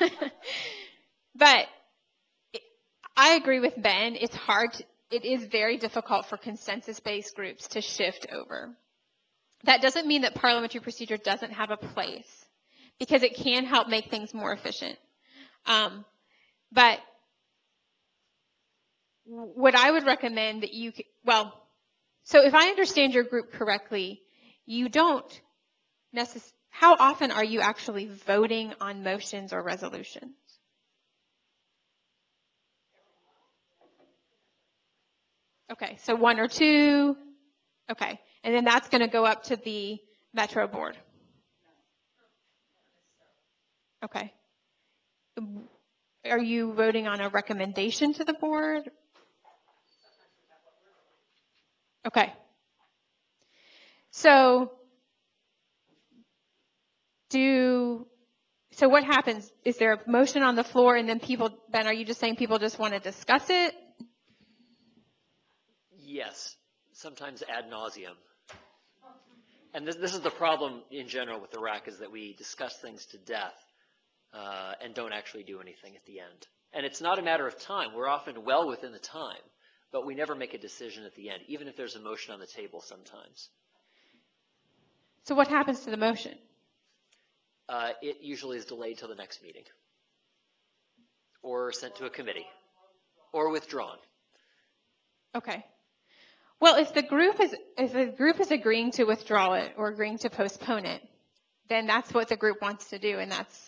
but I agree with Ben. It's hard to, it is very difficult for consensus-based groups to shift over. That doesn't mean that parliamentary procedure doesn't have a place, because it can help make things more efficient. Um, but what I would recommend that you, well, so if I understand your group correctly, you don't necessarily, how often are you actually voting on motions or resolutions? Okay, so one or two. Okay, and then that's going to go up to the Metro Board. Okay. Are you voting on a recommendation to the board? Okay. So, do, so what happens? Is there a motion on the floor and then people, Ben, are you just saying people just want to discuss it? Yes, sometimes ad nauseum. And this, this is the problem in general with the R A C, is that we discuss things to death uh, and don't actually do anything at the end. And it's not a matter of time. We're often well within the time, but we never make a decision at the end, even if there's a motion on the table sometimes. So what happens to the motion? Uh, it usually is delayed till the next meeting, or sent to a committee, or withdrawn. Okay. Well, if the group is if the group is agreeing to withdraw it or agreeing to postpone it, then that's what the group wants to do, and that's,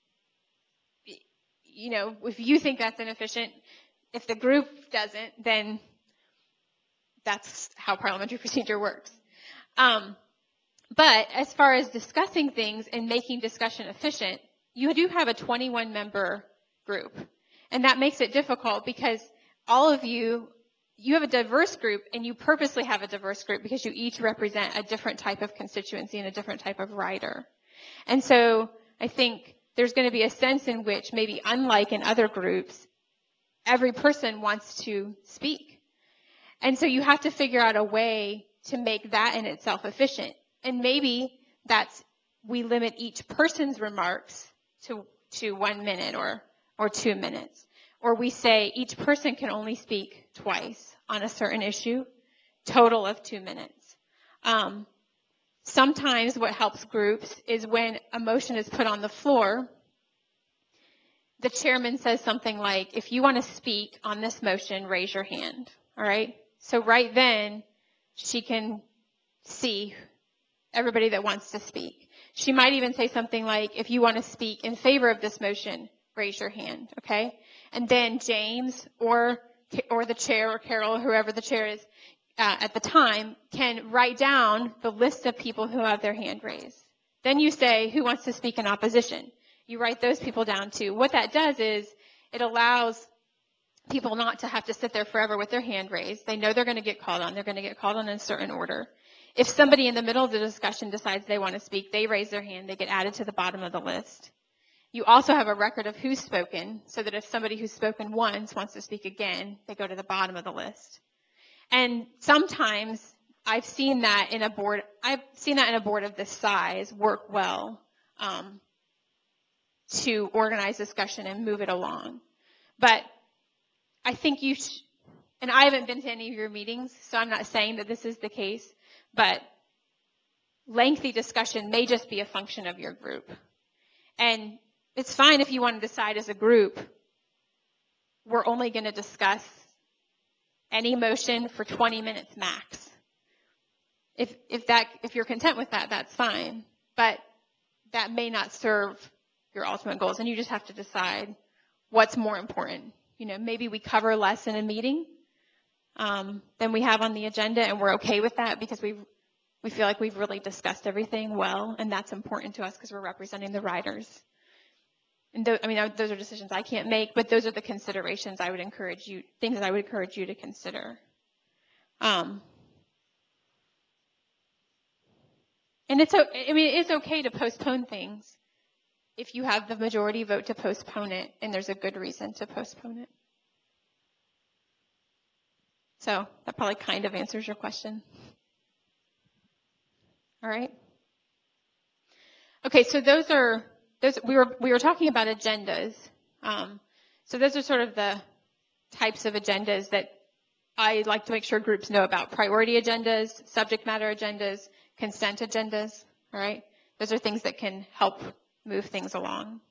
you know, if you think that's inefficient, if the group doesn't, then that's how parliamentary procedure works. Um, but as far as discussing things and making discussion efficient, you do have a twenty-one member group, and that makes it difficult because all of you, you have a diverse group, and you purposely have a diverse group because you each represent a different type of constituency and a different type of rider. And so I think there's going to be a sense in which, maybe unlike in other groups, every person wants to speak. And so you have to figure out a way to make that in itself efficient. And maybe that's, we limit each person's remarks to, to one minute or, or two minutes. Or we say each person can only speak twice on a certain issue, total of two minutes. Um, sometimes what helps groups is when a motion is put on the floor, the chairman says something like, if you want to speak on this motion, raise your hand, all right? So right then, she can see everybody that wants to speak. She might even say something like, if you want to speak in favor of this motion, raise your hand, okay? And then James or or the chair or Carol or whoever the chair is uh, at the time can write down the list of people who have their hand raised. Then you say, who wants to speak in opposition? You write those people down too. What that does is it allows people not to have to sit there forever with their hand raised. They know they're going to get called on. They're going to get called on in a certain order. If somebody in the middle of the discussion decides they want to speak, they raise their hand, they get added to the bottom of the list. You also have a record of who's spoken, so that if somebody who's spoken once wants to speak again, they go to the bottom of the list. And sometimes I've seen that in a board, I've seen that in a board of this size work well um, to organize discussion and move it along. But I think you, sh- and I haven't been to any of your meetings, so I'm not saying that this is the case, but lengthy discussion may just be a function of your group. And it's fine if you want to decide as a group, we're only going to discuss any motion for twenty minutes max. If, if that, if you're content with that, that's fine. But that may not serve your ultimate goals, and you just have to decide what's more important. You know, maybe we cover less in a meeting um, than we have on the agenda, and we're okay with that because we we feel like we've really discussed everything well, and that's important to us because we're representing the riders. And th- I mean, those are decisions I can't make, but those are the considerations I would encourage you, things that I would encourage you to consider. Um, and it's, I mean, it's okay to postpone things if you have the majority vote to postpone it, and there's a good reason to postpone it. So that probably kind of answers your question. All right. Okay, so those are those. We were we were talking about agendas. Um, so those are sort of the types of agendas that I like to make sure groups know about: priority agendas, subject matter agendas, consent agendas. All right, those are things that can help move things along.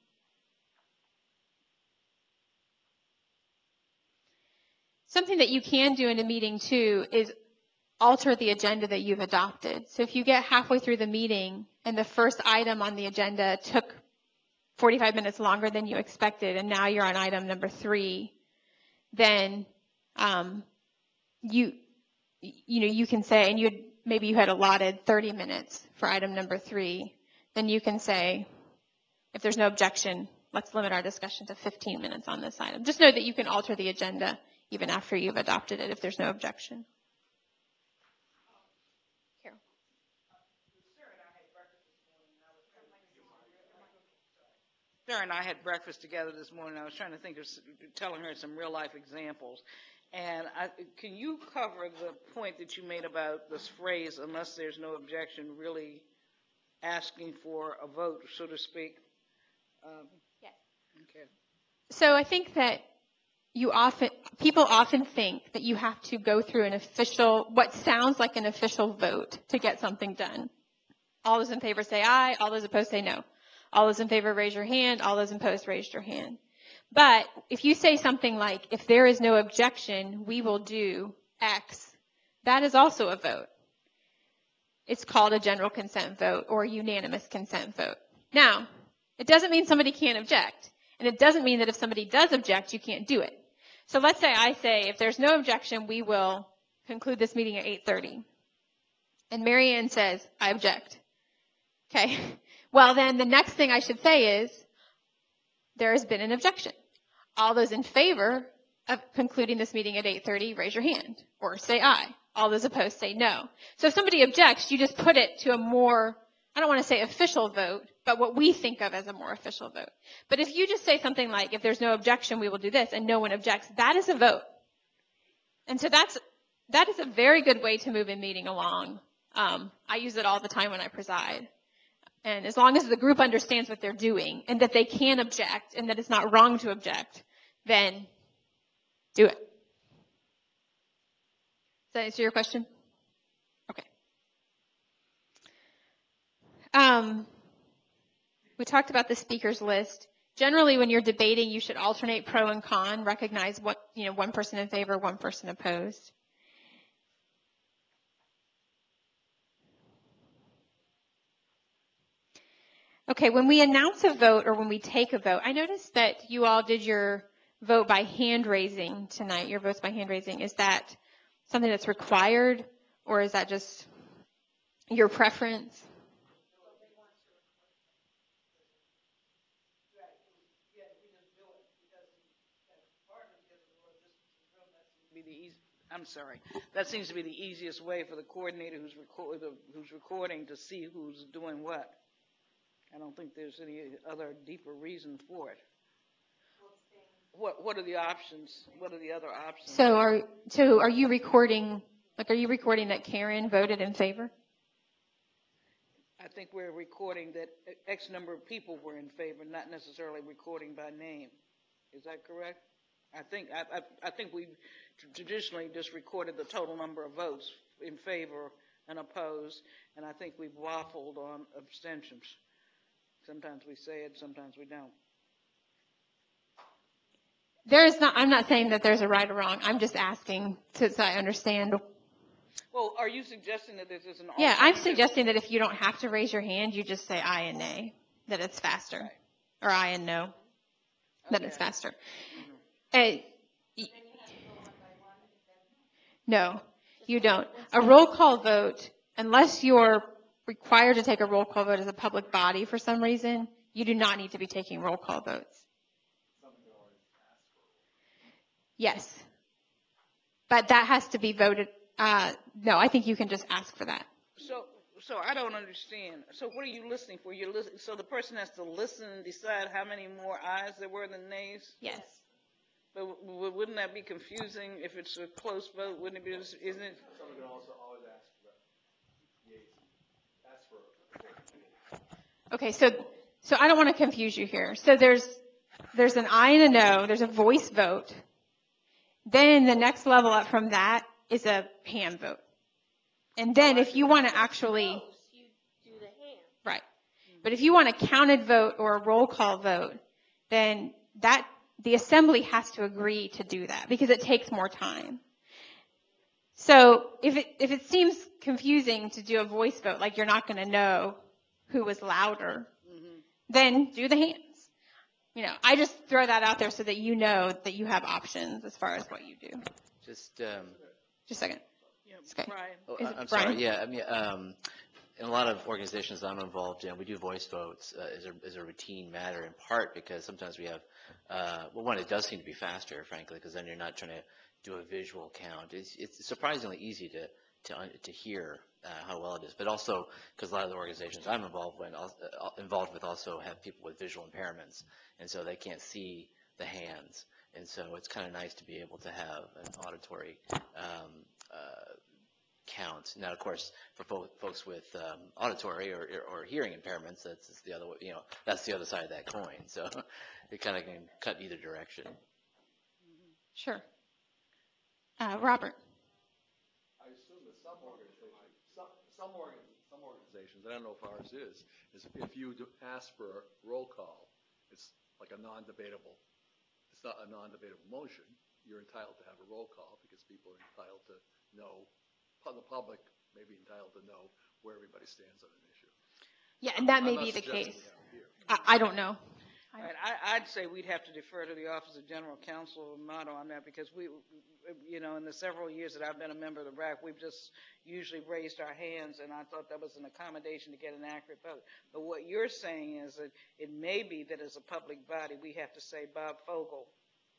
Something that you can do in a meeting too is alter the agenda that you've adopted. So if you get halfway through the meeting and the first item on the agenda took forty-five minutes longer than you expected, and now you're on item number three, then um, you you know you can say, and you maybe you had allotted thirty minutes for item number three, then you can say, if there's no objection, let's limit our discussion to fifteen minutes on this item. Just know that you can alter the agenda even after you've adopted it if there's no objection. Sarah and I had breakfast together this morning. I was trying to think of telling her some real life examples. And I, can you cover the point that you made about this phrase, unless there's no objection, really asking for a vote, so to speak? Um, yes. Okay. So I think that you often, people often think that you have to go through an official, what sounds like an official vote to get something done. All those in favor say aye, all those opposed say no. All those in favor raise your hand, all those opposed raise your hand. But if you say something like, if there is no objection, we will do X, that is also a vote. It's called a general consent vote or a unanimous consent vote. Now, it doesn't mean somebody can't object, and it doesn't mean that if somebody does object, you can't do it. So let's say I say, if there's no objection, we will conclude this meeting at eight thirty. And Mary Ann says, I object. Okay. Well, then the next thing I should say is, there has been an objection. All those in favor of concluding this meeting at eight thirty, raise your hand or say aye. All those opposed say no. So if somebody objects, you just put it to a more, I don't want to say official vote, but what we think of as a more official vote. But if you just say something like, if there's no objection, we will do this, and no one objects, that is a vote. And so that's, that is a very good way to move a meeting along. Um, I use it all the time when I preside. And as long as the group understands what they're doing and that they can object and that it's not wrong to object, then do it. Does that answer your question? Okay. Um, we talked about the speakers list. Generally, when you're debating, you should alternate pro and con, recognize what, you know, one person in favor, one person opposed. Okay, when we announce a vote or when we take a vote, I noticed that you all did your vote by hand raising tonight, your votes by hand raising. Is that something that's required, or is that just your preference? Be the easy, I'm sorry. That seems to be the easiest way for the coordinator who's record, who's recording to see who's doing what. I don't think there's any other deeper reason for it. What, what are the options? What are the other options? So are, so are you recording, like, are you recording that Karen voted in favor? I think we're recording that X number of people were in favor, not necessarily recording by name. Is that correct? I think I, I, I think we traditionally just recorded the total number of votes in favor and opposed, and I think we've waffled on abstentions. Sometimes we say it, sometimes we don't. There is not, I'm not saying that there's a right or wrong. I'm just asking so I understand. Well, are you suggesting that this is an Yeah, I'm alternative? suggesting that if you don't have to raise your hand, you just say aye and nay, that it's faster. Right. Or aye and no, that Okay. it's faster. Uh, y- no, you don't. A roll call vote, unless you're required to take a roll call vote as a public body for some reason, you do not need to be taking roll call votes. Yes. But that has to be voted. Uh, no, I think you can just ask for that. So, so I don't understand. So what are you listening for? You're listening, so the person has to listen and decide how many more ayes there were than nays? Yes. But w- w- wouldn't that be confusing if it's a close vote? Wouldn't it be, isn't it? Someone can also always ask for yeas. Ask for. Okay, so so I don't want to confuse you here. So there's there's an aye and a no. There's a voice vote. Then the next level up from that is a hand vote. And then if you want to actually, You do the hand. right. But if you want a counted vote or a roll call vote, then that the assembly has to agree to do that because it takes more time. So if it if it seems confusing to do a voice vote, like you're not going to know who was louder, Mm-hmm. then do the hands. You know, I just throw that out there so that you know that you have options as far as what you do. Just, um, Just a second. Yeah, Okay. Brian. oh, Is I- it I'm Brian? sorry, yeah, I mean, um, in a lot of organizations I'm involved in, we do voice votes uh, as a, as a routine matter, in part because sometimes we have, uh, well, one, it does seem to be faster, frankly, because then you're not trying to do a visual count. It's, it's surprisingly easy to, to, un- to hear uh, how well it is, but also because a lot of the organizations I'm involved with, al- uh, involved with also have people with visual impairments, and so they can't see the hands. And so it's kind of nice to be able to have an auditory um, uh, count. Now, of course, for fo- folks with um, auditory or, or hearing impairments, that's just the other, way- you know, that's the other side of that coin. So it kind of can cut either direction. Sure. Uh, Robert. I assume that some organizations, some, some, organ, some organizations, I don't know if ours is, is if you do ask for a roll call, it's like a non-debatable, it's not a non-debatable motion. You're entitled to have a roll call because people are entitled to know, the public may be entitled to know where everybody stands on an issue. Yeah, and that may I'm be not the suggesting case. we have it here. I, I don't know. All right, I, I'd say we'd have to defer to the Office of General Counsel and Motto on that because we, you know, in the several years that I've been a member of the R A C, we've just usually raised our hands, and I thought that was an accommodation to get an accurate vote. But what you're saying is that it may be that as a public body, we have to say Bob Fogel.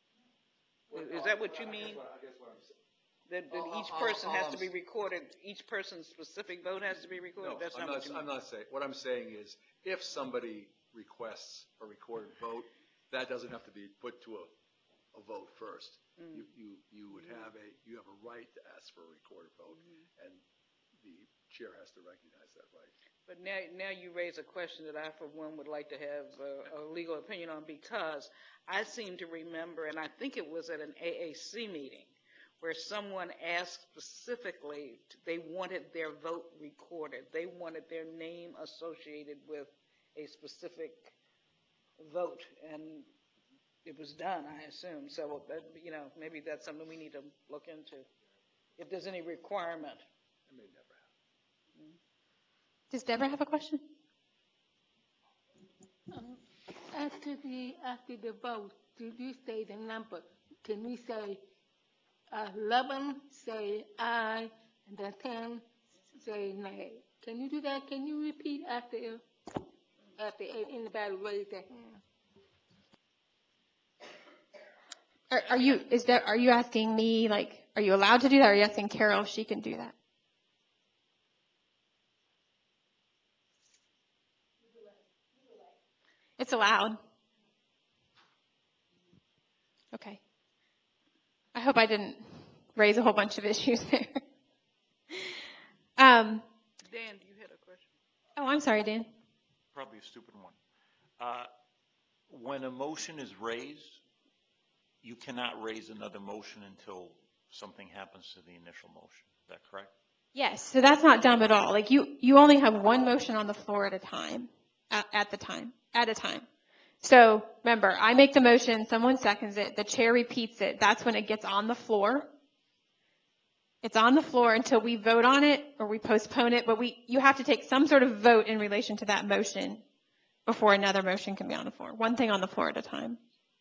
Is that what you mean? I guess what I'm saying. That, that All- each all- person all has I'm to be s- recorded, each person's specific vote has to be recorded? No, That's I'm not what not, you mean. I'm not saying, what I'm saying is, if somebody requests a recorded vote, that doesn't have to be put to a, a vote first. Mm. You, you, you would have a, you have a right to ask for a recorded vote, and the chair has to recognize that right. But now, now you raise a question that I, for one, would like to have a, a legal opinion on because I seem to remember, and I think it was at an A A C meeting, where someone asked specifically, they wanted their vote recorded. They wanted their name associated with a specific vote, and it was done, I assume. So, that, you know, maybe that's something we need to look into, if there's any requirement. It may never happen. Does Deborah have a question? Um, After the, after the vote, did you say the number? Can we say eleven, say aye, and then ten, say nay? Can you do that? Can you repeat after, after anybody raised their hand? Are, are you is that are you asking me like Are you allowed to do that? Or are you asking Carol if she can do that? It's allowed. Okay. I hope I didn't raise a whole bunch of issues there. um, Dan, you had a question? oh, I'm sorry, Dan. Probably a stupid one. Uh, when a motion is raised, you cannot raise another motion until something happens to the initial motion. Is that correct? Yes, so that's not dumb at all. Like you, you only have one motion on the floor at a time, at, at the time, at a time. So remember, I make the motion, someone seconds it, the chair repeats it. That's when it gets on the floor. It's on the floor until we vote on it or we postpone it, but we, you have to take some sort of vote in relation to that motion before another motion can be on the floor. One thing on the floor at a time.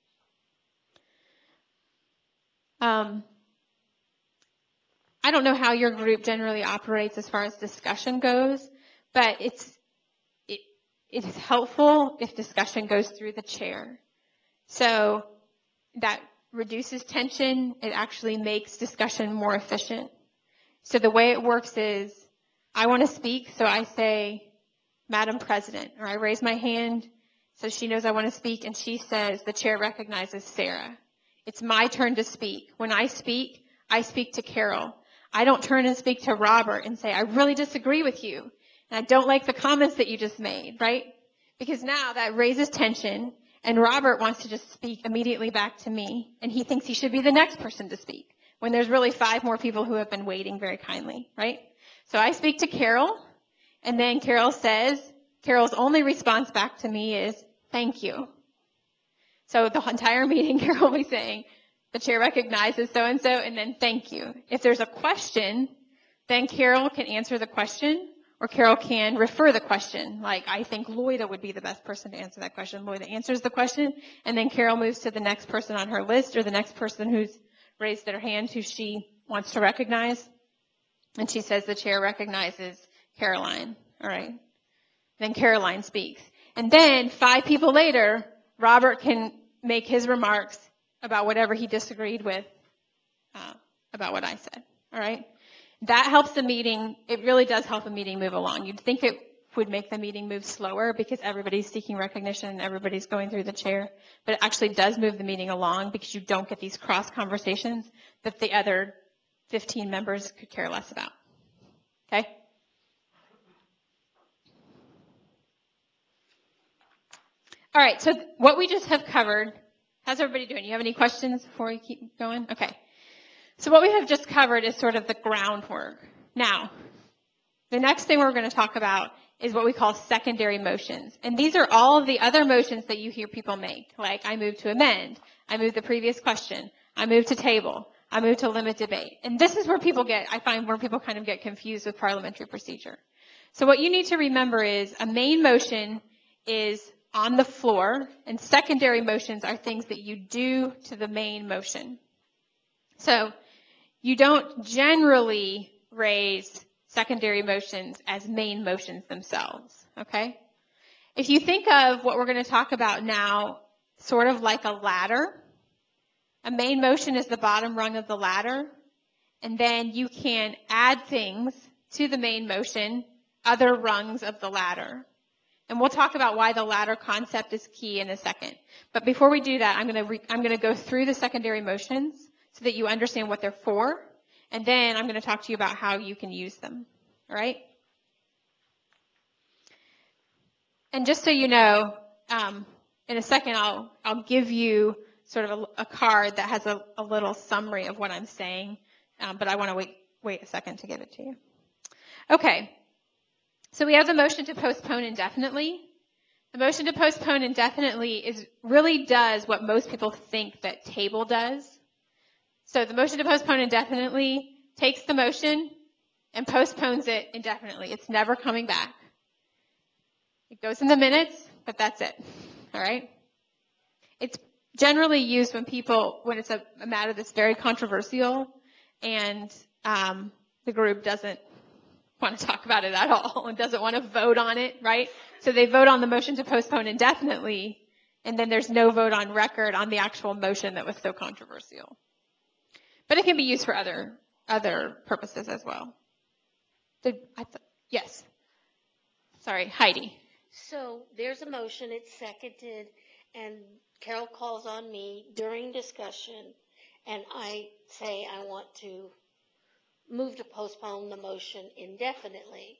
Um, I don't know how your group generally operates as far as discussion goes, but it's it, it is helpful if discussion goes through the chair. So that reduces tension. It actually makes discussion more efficient. So the way it works is I want to speak, so I say, Madam President, or I raise my hand so she knows I want to speak, and she says, the chair recognizes Sarah. It's my turn to speak. When I speak, I speak to Carol. I don't turn and speak to Robert and say, I really disagree with you, and I don't like the comments that you just made, right? Because now that raises tension, and Robert wants to just speak immediately back to me, and he thinks he should be the next person to speak, when there's really five more people who have been waiting very kindly, right? So I speak to Carol, and then Carol says, Carol's only response back to me is, thank you. So the entire meeting, Carol will be saying, the chair recognizes so-and-so, and then thank you. If there's a question, then Carol can answer the question, or Carol can refer the question. Like, I think Loida would be the best person to answer that question. Loida answers the question, and then Carol moves to the next person on her list, or the next person who's raised their hand who she wants to recognize. And she says the chair recognizes Caroline, all right? Then Caroline speaks. And then five people later, Robert can make his remarks about whatever he disagreed with uh, about what I said, all right? That helps the meeting. It really does help the meeting move along. You'd think it would make the meeting move slower because everybody's seeking recognition, everybody's going through the chair, but it actually does move the meeting along because you don't get these cross conversations that the other fifteen members could care less about, okay? All right, so what we just have covered, how's everybody doing? You have any questions before we keep going? Okay. So what we have just covered is sort of the groundwork. Now, the next thing we're going to talk about is what we call secondary motions. And these are all of the other motions that you hear people make, like I move to amend, I move the previous question, I move to table, I move to limit debate. And this is where people get, I find where people kind of get confused with parliamentary procedure. So what you need to remember is a main motion is on the floor, and secondary motions are things that you do to the main motion. So you don't generally raise secondary motions as main motions themselves, okay? If you think of what we're going to talk about now sort of like a ladder, a main motion is the bottom rung of the ladder, and then you can add things to the main motion, other rungs of the ladder. And we'll talk about why the ladder concept is key in a second. But before we do that, I'm going to re- I'm going to go through the secondary motions so that you understand what they're for, and then I'm going to talk to you about how you can use them. All right? And just so you know, um, in a second I'll I'll give you sort of a, a card that has a, a little summary of what I'm saying, um, but I want to wait wait a second to give it to you. Okay. So we have the motion to postpone indefinitely. The motion to postpone indefinitely is really does what most people think that table does. So the motion to postpone indefinitely takes the motion and postpones it indefinitely. It's never coming back. It goes in the minutes, but that's it. All right? It's generally used when people, when it's a, a matter that's very controversial and um, the group doesn't want to talk about it at all and doesn't want to vote on it, right? So they vote on the motion to postpone indefinitely, and then there's no vote on record on the actual motion that was so controversial. But it can be used for other, other purposes as well. Did, I th- yes. Sorry, Heidi. So there's a motion, it's seconded, and Carol calls on me during discussion, and I say I want to move to postpone the motion indefinitely.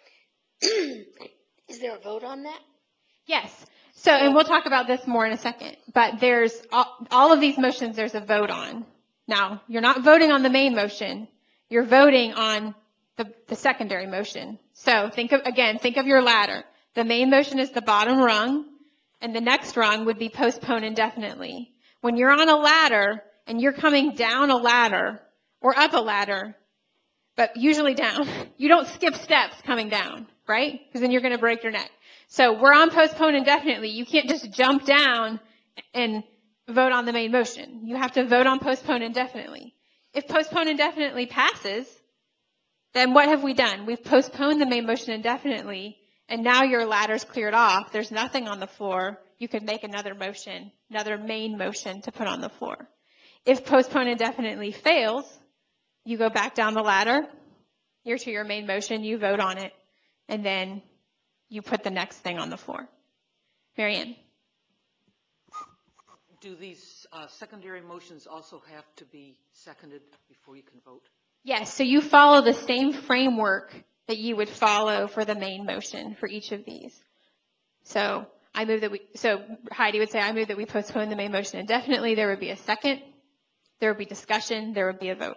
Is there a vote on that? Yes. So, and we'll talk about this more in a second, but there's all, all of these motions there's a vote on. Now, you're not voting on the main motion. You're voting on the, the secondary motion. So think of, again, think of your ladder. The main motion is the bottom rung, and the next rung would be postpone indefinitely. When you're on a ladder and you're coming down a ladder or up a ladder, but usually down, you don't skip steps coming down, right? Because then you're going to break your neck. So we're on postpone indefinitely. You can't just jump down and vote on the main motion. You have to vote on postpone indefinitely. If postpone indefinitely passes, then what have we done? We've postponed the main motion indefinitely, and now your ladder's cleared off. There's nothing on the floor. You could make another motion, another main motion to put on the floor. If postpone indefinitely fails, you go back down the ladder, you're to your main motion, you vote on it, and then you put the next thing on the floor. Marianne. Do these uh, secondary motions also have to be seconded before you can vote? Yes, so you follow the same framework that you would follow for the main motion for each of these. So I move that we, so Heidi would say, I move that we postpone the main motion indefinitely. There would be a second, there would be discussion, there would be a vote.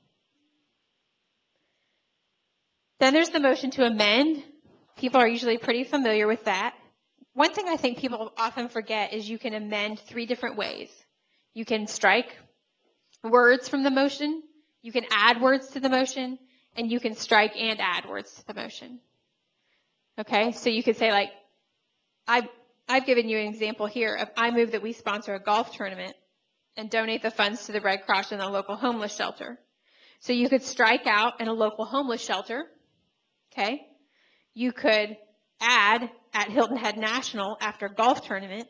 Then there's the motion to amend. People are usually pretty familiar with that. One thing I think people often forget is you can amend three different ways. You can strike words from the motion, you can add words to the motion, and you can strike and add words to the motion. Okay, so you could say like, I've, I've given you an example here of I move that we sponsor a golf tournament and donate the funds to the Red Cross and the local homeless shelter. So you could strike out in a local homeless shelter, okay? You could add at Hilton Head National after golf tournament,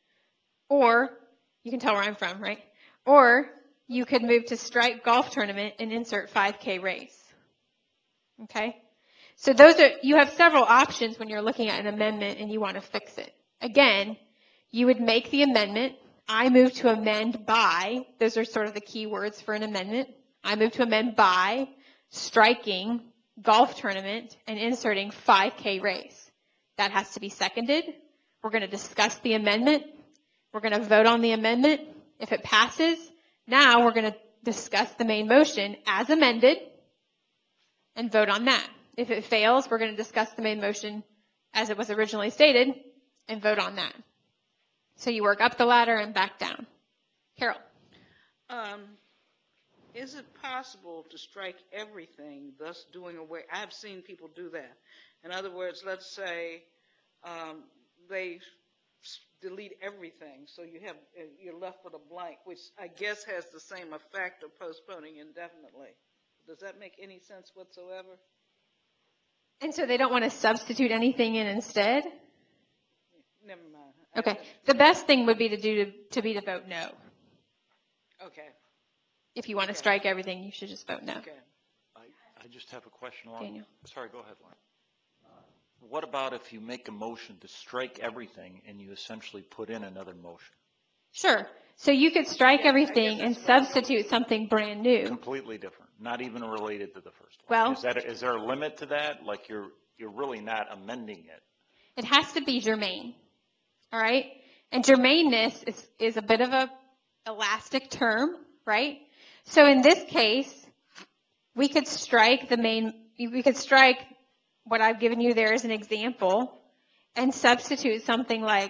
or you can tell where I'm from, right? Or you could move to strike golf tournament and insert five K race. Okay? So those are, you have several options when you're looking at an amendment and you want to fix it. Again, you would make the amendment. I move to amend by, those are sort of the key words for an amendment. I move to amend by striking golf tournament and inserting five K race. That has to be seconded. We're going to discuss the amendment. We're going to vote on the amendment. If it passes, now we're going to discuss the main motion as amended and vote on that. If it fails, we're going to discuss the main motion as it was originally stated and vote on that. So you work up the ladder and back down. Carol. Um, is it possible to strike everything, thus doing away? I've seen people do that. In other words, let's say um, they s- delete everything, so you have uh, you're left with a blank, which I guess has the same effect of postponing indefinitely. Does that make any sense whatsoever? And so they don't want to substitute anything in instead? Never mind. Okay. The best thing would be to do to, to be to vote no. Okay. If you want to Okay. strike everything, you should just vote no. Okay. I, I just have a question along. Daniel. Sorry, go ahead, Lauren. What about if you make a motion to strike everything and you essentially put in another motion? Sure. So you could strike Yeah, I everything guess and that's what I'm substitute something brand new. Completely different, not even related to the first one. Well- Is that, is there a limit to that? Like you're, you're really not amending it? It has to be germane. All right? And germaneness is, is a bit of a elastic term, right? So in this case, we could strike the main, we could strike what I've given you there as an example and substitute something like,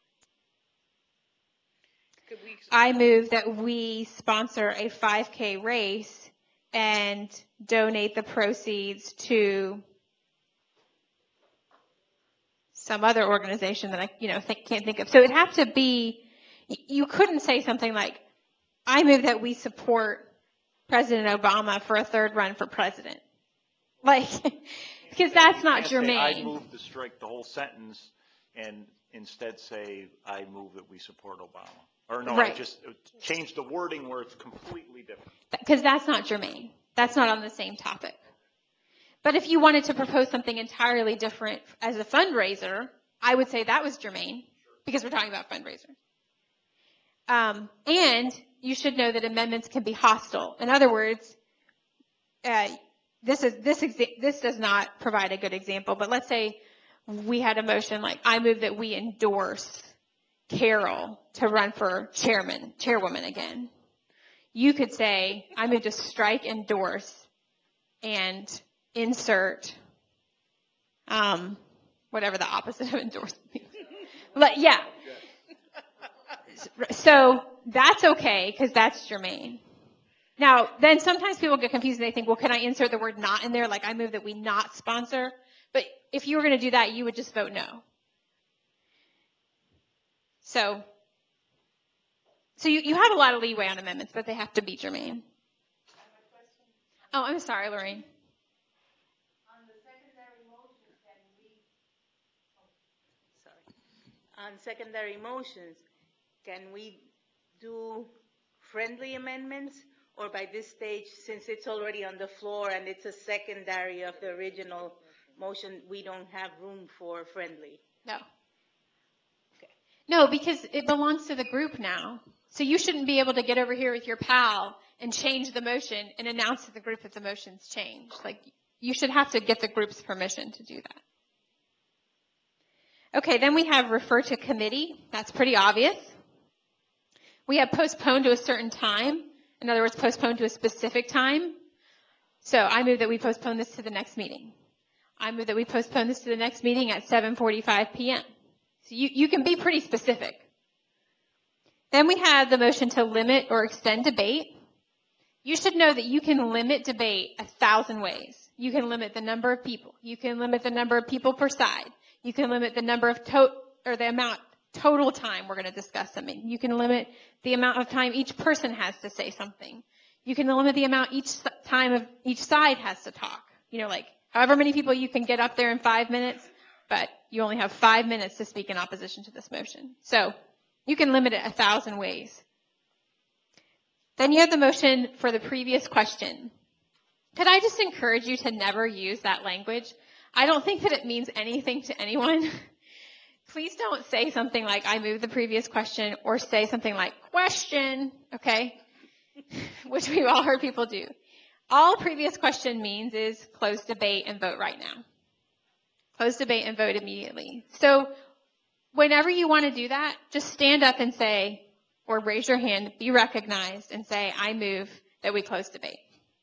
Could we, I move that we sponsor a five K race and donate the proceeds to some other organization that I, you know, think, can't think of. So it'd have to be, you couldn't say something like, I move that we support President Obama for a third run for president. Like, because that's not Can't say, I germane. move to strike the whole sentence and instead say, I move that we support Obama. Or no, I Right. just uh, changed the wording where it's completely different. Because that's not germane. That's not on the same topic. But if you wanted to propose something entirely different as a fundraiser, I would say that was germane because we're talking about fundraisers. Um, and you should know that amendments can be hostile. In other words, uh, this is this exa- this does not provide a good example. But let's say we had a motion like, I move that we endorse Carol to run for chairman, chairwoman again. You could say, I move to strike endorse and insert um, whatever the opposite of endorsement means. But yeah. So that's okay because that's germane. Now, then sometimes people get confused and they think, well, can I insert the word not in there? Like I move that we not sponsor. But if you were going to do that, you would just vote no. So, so you, you have a lot of leeway on amendments, but they have to be germane. Oh, I'm sorry, Lorraine. On secondary motions, can we do friendly amendments? Or by this stage, since it's already on the floor and it's a secondary of the original motion, we don't have room for friendly? No. No, because it belongs to the group now. So you shouldn't be able to get over here with your pal and change the motion and announce to the group that the motion's changed. Like, you should have to get the group's permission to do that. Okay, then we have refer to committee. That's pretty obvious. We have postpone to a certain time. In other words, postpone to a specific time. So I move that we postpone this to the next meeting. I move that we postpone this to the next meeting at seven forty-five p.m. So you, you can be pretty specific. Then we have the motion to limit or extend debate. You should know that you can limit debate a thousand ways. You can limit the number of people. You can limit the number of people per side. You can limit the number of to or the amount total time we're going to discuss something. You can limit the amount of time each person has to say something. You can limit the amount each time of each side has to talk. You know, like however many people you can get up there in five minutes, but you only have five minutes to speak in opposition to this motion. So you can limit it a thousand ways. Then you have the motion for the previous question. Could I just encourage you to never use that language? I don't think that it means anything to anyone. Please don't say something like, I move the previous question, or say something like, question, okay? Which we've all heard people do. All previous question means is close debate and vote right now. Close debate and vote immediately. So whenever you want to do that, just stand up and say, or raise your hand, be recognized, and say, I move that we close debate.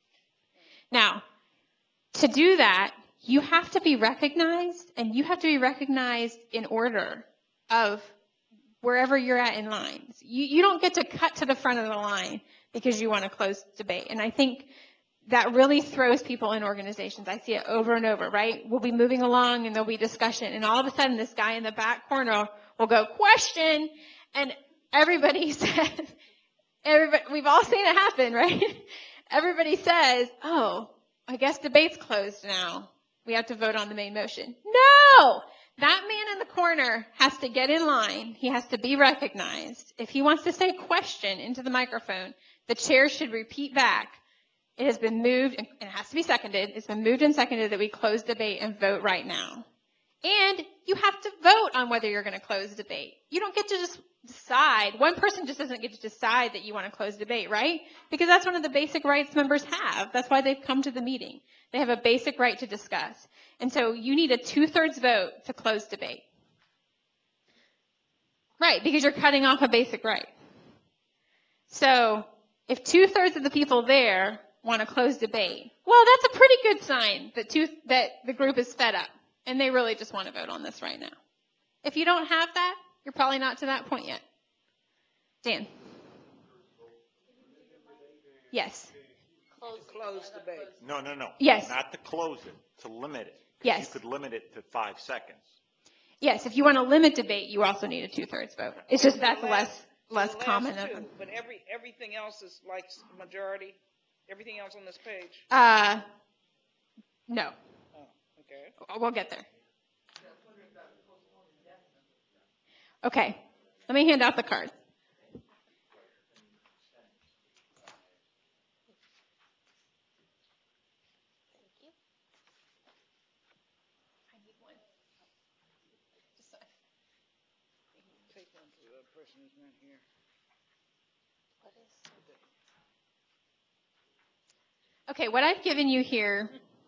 Now, to do that, you have to be recognized, and you have to be recognized in order of wherever you're at in lines. You, you don't get to cut to the front of the line because you want to close debate. And I think that really throws people in organizations. I see it over and over, right? We'll be moving along and there'll be discussion, and all of a sudden this guy in the back corner will go, question, and everybody says, everybody, we've all seen it happen, right? Everybody says, oh, I guess debate's closed now. We have to vote on the main motion. No! That man in the corner has to get in line. He has to be recognized. If he wants to say question into the microphone, the chair should repeat back, it has been moved, and it has to be seconded, it's been moved and seconded that we close debate and vote right now. And you have to vote on whether you're going to close debate. You don't get to just decide. One person just doesn't get to decide that you want to close debate, right? Because that's one of the basic rights members have. That's why they've come to the meeting. They have a basic right to discuss. And so you need a two-thirds vote to close debate. Right, because you're cutting off a basic right. So if two-thirds of the people there want to close debate, well, that's a pretty good sign that, two, that the group is fed up. And they really just want to vote on this right now. If you don't have that, you're probably not to that point yet. Dan? Yes. Close, close debate. No, no, no. Yes. Not to close it, to limit it. 'Cause Yes. You could limit it to five seconds. Yes, if you want to limit debate, you also need a two-thirds vote. It's just that's less less The last common. two, Of them. But every, everything else is like majority, everything else on this page. Uh, no. Oh, okay. We'll get there. Okay, let me hand out the cards. the person who's not here. What is? Okay, what I've given you here,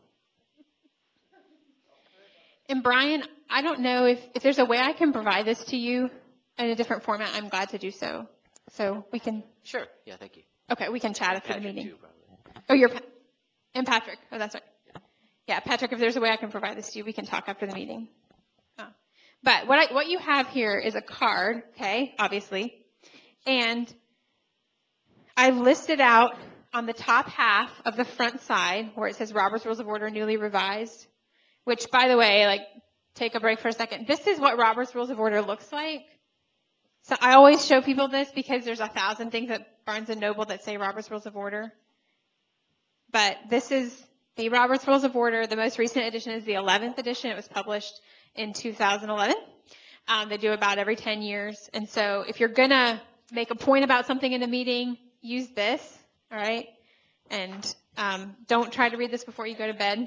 and Brian, I don't know if, if there's a way I can provide this to you in a different format, I'm glad to do so. So we can, Sure. Yeah, thank you. okay, we can chat after the Patrick, meeting. too, probably. Oh, you're, Pa- and Patrick, oh, that's right. Yeah, Patrick, if there's a way I can provide this to you, we can talk after the meeting. Oh. But what I, what you have here is a card, okay, obviously, and I've listed out on the top half of the front side where it says Robert's Rules of Order newly revised, which, by the way, like, take a break for a second. This is what Robert's Rules of Order looks like. So I always show people this because there's a thousand things at Barnes and Noble that say Robert's Rules of Order. But this is the Robert's Rules of Order. The most recent edition is the eleventh edition. It was published in two thousand eleven. Um, they do about every ten years. And so if you're going to make a point about something in a meeting, use this, all right? And um, don't try to read this before you go to bed.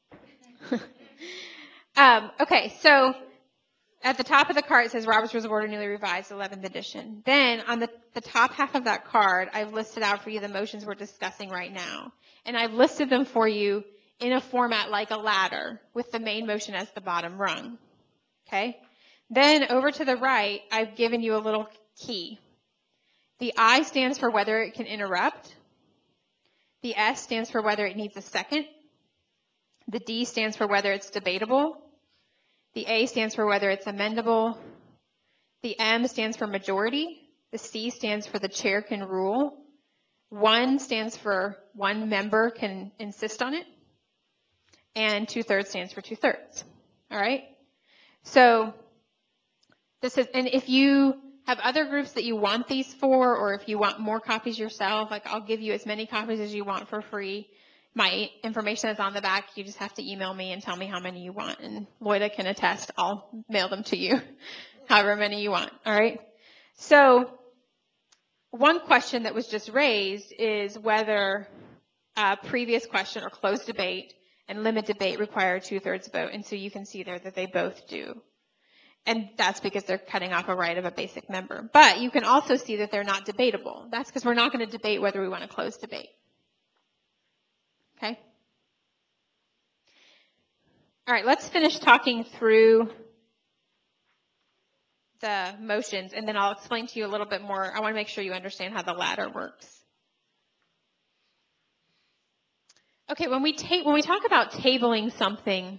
um, okay, so at the top of the card, it says Robert's Rules of Order newly revised, eleventh edition. Then on the, the top half of that card, I've listed out for you the motions we're discussing right now. And I've listed them for you in a format like a ladder with the main motion as the bottom rung. Okay? Then over to the right, I've given you a little key. The I stands for whether it can interrupt. The S stands for whether it needs a second. The D stands for whether it's debatable. The A stands for whether it's amendable. The M stands for majority. The C stands for the chair can rule. One stands for one member can insist on it. And two-thirds stands for two-thirds. All right? So this is, and if you have other groups that you want these for, or if you want more copies yourself, like I'll give you as many copies as you want for free. My information is on the back. You just have to email me and tell me how many you want. And Loida can attest. I'll mail them to you, however many you want. All right? So one question that was just raised is whether a previous question or closed debate and limit debate require a two-thirds vote. And so you can see there that they both do. And that's because they're cutting off a right of a basic member. But you can also see that they're not debatable. That's because we're not going to debate whether we want to close debate. Okay? All right, let's finish talking through the motions, and then I'll explain to you a little bit more. I want to make sure you understand how the ladder works. Okay, when we, ta- when we talk about tabling something,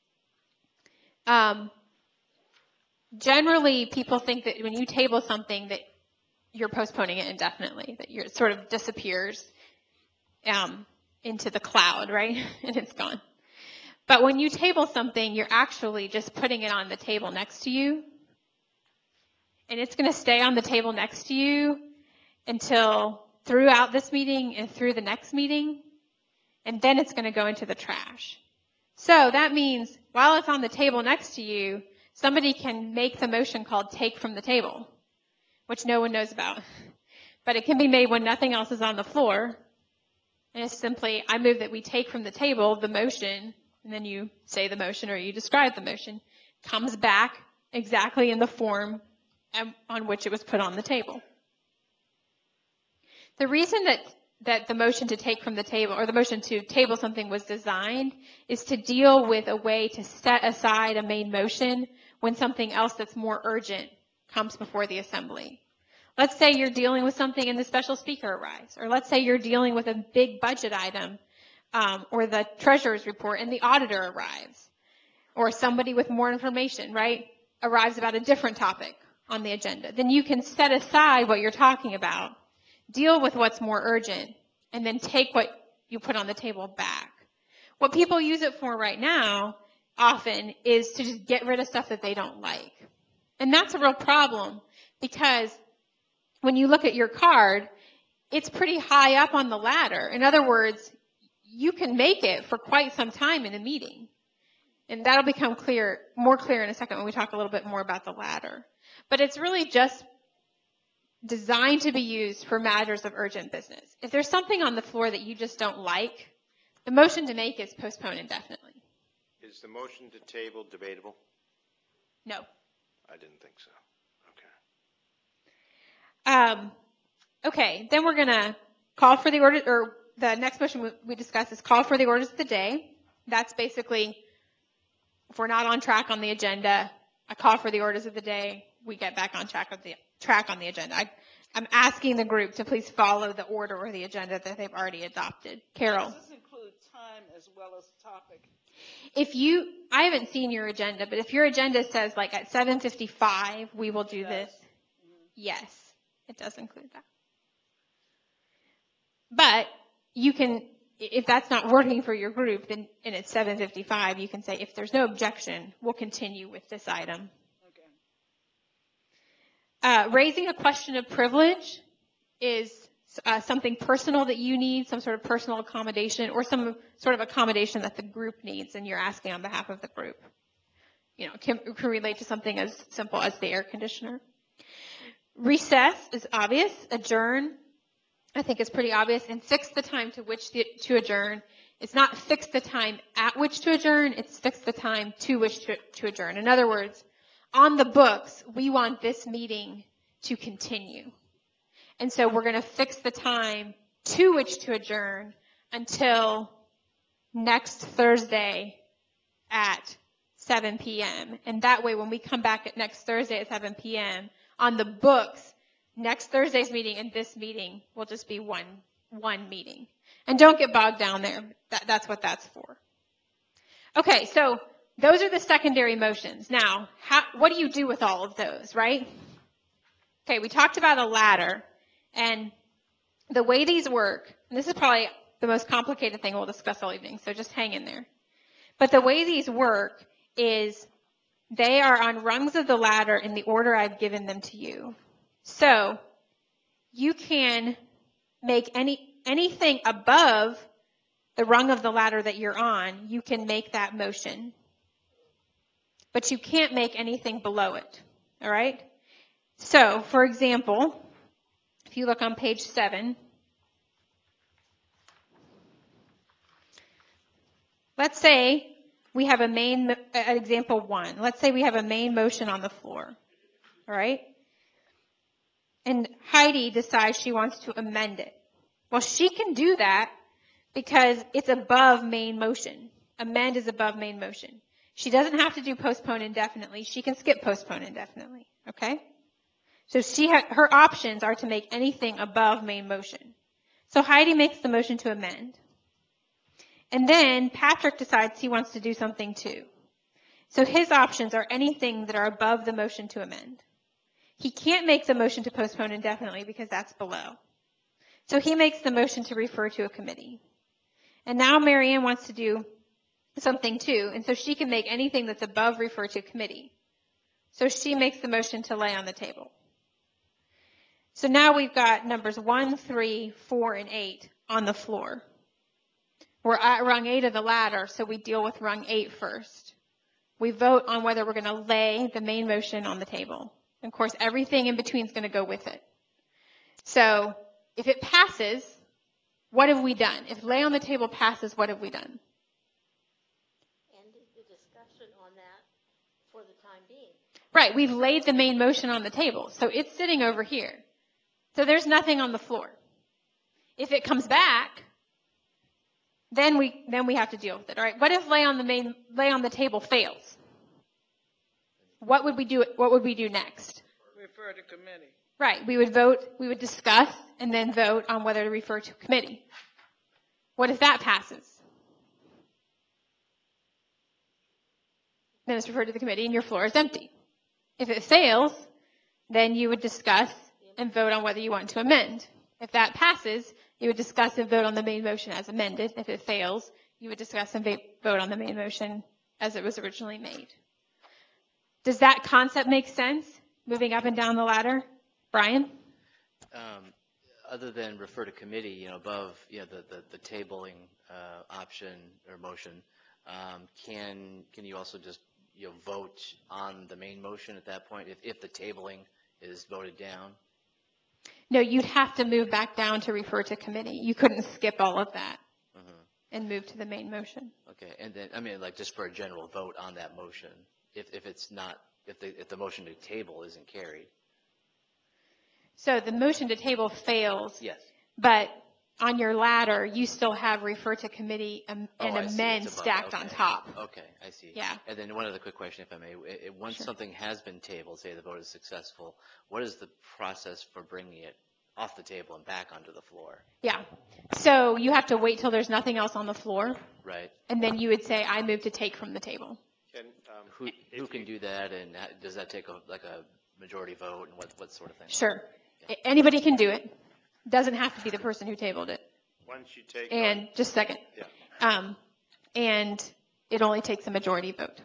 um, generally people think that when you table something that you're postponing it indefinitely, that you're, it sort of disappears um, into the cloud, right? And it's gone. But when you table something, you're actually just putting it on the table next to you. And it's going to stay on the table next to you until throughout this meeting and through the next meeting. And then it's going to go into the trash. So that means while it's on the table next to you, somebody can make the motion called take from the table, which no one knows about. But it can be made when nothing else is on the floor. And it's simply, I move that we take from the table the motion, and then you say the motion or you describe the motion, comes back exactly in the form on which it was put on the table. The reason that, that the motion to take from the table, or the motion to table something was designed, is to deal with a way to set aside a main motion when something else that's more urgent comes before the assembly. Let's say you're dealing with something and the special speaker arrives, or let's say you're dealing with a big budget item, um, or the treasurer's report and the auditor arrives, or somebody with more information, right, arrives about a different topic on the agenda. Then you can set aside what you're talking about, deal with what's more urgent, and then take what you put on the table back. What people use it for right now often is to just get rid of stuff that they don't like. And that's a real problem because when you look at your card, it's pretty high up on the ladder. In other words, you can make it for quite some time in a meeting. And that'll become clear, more clear in a second when we talk a little bit more about the ladder. But it's really just designed to be used for matters of urgent business. If there's something on the floor that you just don't like, the motion to make is postpone indefinitely. Is the motion to table debatable? No. I didn't think so. Okay. Um, okay, then we're going to call for the order, or the next motion we- we discussed is call for the orders of the day. That's basically, if we're not on track on the agenda, I call for the orders of the day, we get back on track of the track on the agenda. I, I'm asking the group to please follow the order or the agenda that they've already adopted. Carol. Does this include time as well as topic? If you, I haven't seen your agenda, but if your agenda says like at seven fifty-five, we will do this. Yes, it does include that. But you can, if that's not working for your group, then, and it's seven fifty-five, you can say, if there's no objection, we'll continue with this item. Uh, raising a question of privilege is uh, something personal that you need, some sort of personal accommodation, or some sort of accommodation that the group needs, and you're asking on behalf of the group. You know, it can, it can relate to something as simple as the air conditioner. Recess is obvious. Adjourn, I think, is pretty obvious. And fix the time to which the, to adjourn. It's not fix the time at which to adjourn. It's fix the time to which to, to adjourn. In other words, on the books, we want this meeting to continue. And so we're going to fix the time to which to adjourn until next Thursday at seven p.m. And that way, when we come back at next Thursday at seven p.m., on the books, next Thursday's meeting and this meeting will just be one, one meeting. And don't get bogged down there. That, that's what that's for. Okay, so those are the secondary motions. Now, how, what do you do with all of those, right? Okay, we talked about a ladder, and the way these work, and this is probably the most complicated thing we'll discuss all evening, so just hang in there. But the way these work is they are on rungs of the ladder in the order I've given them to you. So you can make any anything above the rung of the ladder that you're on, you can make that motion. But you can't make anything below it, all right? So, for example, if you look on page seven, let's say we have a main, uh, example one, let's say we have a main motion on the floor, all right? And Heidi decides she wants to amend it. Well, she can do that because it's above main motion. Amend is above main motion. She doesn't have to do postpone indefinitely. She can skip postpone indefinitely, okay? So she ha- her options are to make anything above main motion. So Heidi makes the motion to amend. And then Patrick decides he wants to do something too. So his options are anything that are above the motion to amend. He can't make the motion to postpone indefinitely because that's below. So he makes the motion to refer to a committee. And now Marianne wants to do something too, and so she can make anything that's above refer to committee. So she makes the motion to lay on the table. So now we've got numbers one, three, four, and eight on the floor. We're at rung eight of the ladder, so we deal with rung eight first. We vote on whether we're going to lay the main motion on the table. And of course, everything in between is going to go with it. So if it passes, what have we done? If lay on the table passes, what have we done? Ended the discussion on that for the time being. Right, we've laid the main motion on the table, so it's sitting over here. So there's nothing on the floor. If it comes back, then we then we have to deal with it. All right. What if lay on the main lay on the table fails? What would we do? What would we do next? Refer to committee. Right. We would vote. We would discuss and then vote on whether to refer to committee. What if that passes? Then it's referred to the committee, and your floor is empty. If it fails, then you would discuss and vote on whether you want to amend. If that passes, you would discuss and vote on the main motion as amended. If it fails, you would discuss and vote on the main motion as it was originally made. Does that concept make sense, moving up and down the ladder? Brian? Um, other than refer to committee, you know, above, you know, the, the, the tabling uh, option or motion, um, can can you also just, you know, vote on the main motion at that point if, if the tabling is voted down? No, you'd have to move back down to refer to committee. You couldn't skip all of that Mm-hmm. and move to the main motion. Okay, and then, I mean, like, just for a general vote on that motion, if, if it's not, if the, if the motion to table isn't carried. So the motion to table fails, Yes. but on your ladder, you still have refer to committee am- Oh, and I see. amend It's above. stacked Okay. on top. Okay, I see. Yeah. And then one other quick question, if I may. I- I- Once Sure. something has been tabled, say the vote is successful, what is the process for bringing it off the table and back onto the floor? Yeah. So you have to wait till there's nothing else on the floor, Right? and then you would say, I move to take from the table. Can, um, Who, who can do that, and ha- does that take a, like a majority vote, and what, what sort of thing? Sure. A- Anybody can do it. Doesn't have to be the person who tabled it. once you take. And, just a second. Yeah. Um, and it only takes a majority vote.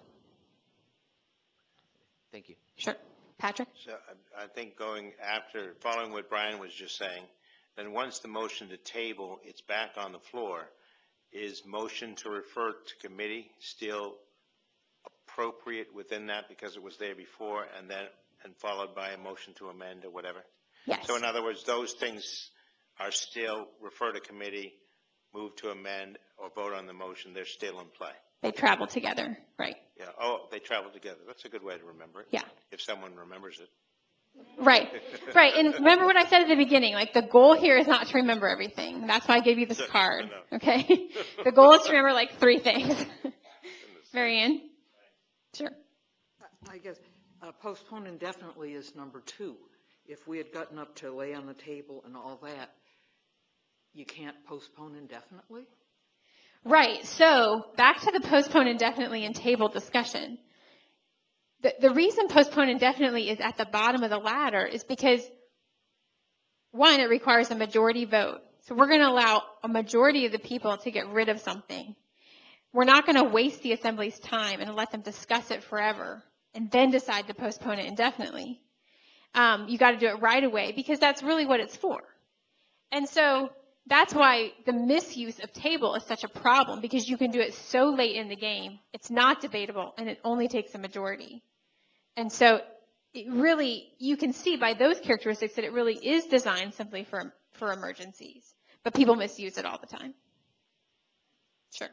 Thank you. Sure. Patrick? So I, I think going after, following what Brian was just saying, then once the motion to table, it's back on the floor, is motion to refer to committee still appropriate within that because it was there before, and then, and followed by a motion to amend or whatever? Yes. So in other words, those things are still refer to committee, move to amend, or vote on the motion, they're still in play. They travel together, right? Yeah, oh, they travel together. That's a good way to remember it. Yeah. If someone remembers it. Right, right. And remember what I said at the beginning, like the goal here is not to remember everything. That's why I gave you this card, okay? The goal is to remember like three things. Mary Ann? Sure. I guess uh, postpone indefinitely is number two. If we had gotten up to lay on the table and all that, you can't postpone indefinitely? Right, so back to the postpone indefinitely and table discussion. The, the reason postpone indefinitely is at the bottom of the ladder is because, one, it requires a majority vote. So we're going to allow a majority of the people to get rid of something. We're not going to waste the assembly's time and let them discuss it forever and then decide to postpone it indefinitely. Um, you got to do it right away because that's really what it's for. And so that's why the misuse of table is such a problem, because you can do it so late in the game, it's not debatable, and it only takes a majority. And so it really, you can see by those characteristics that it really is designed simply for, for emergencies, but people misuse it all the time. Sure.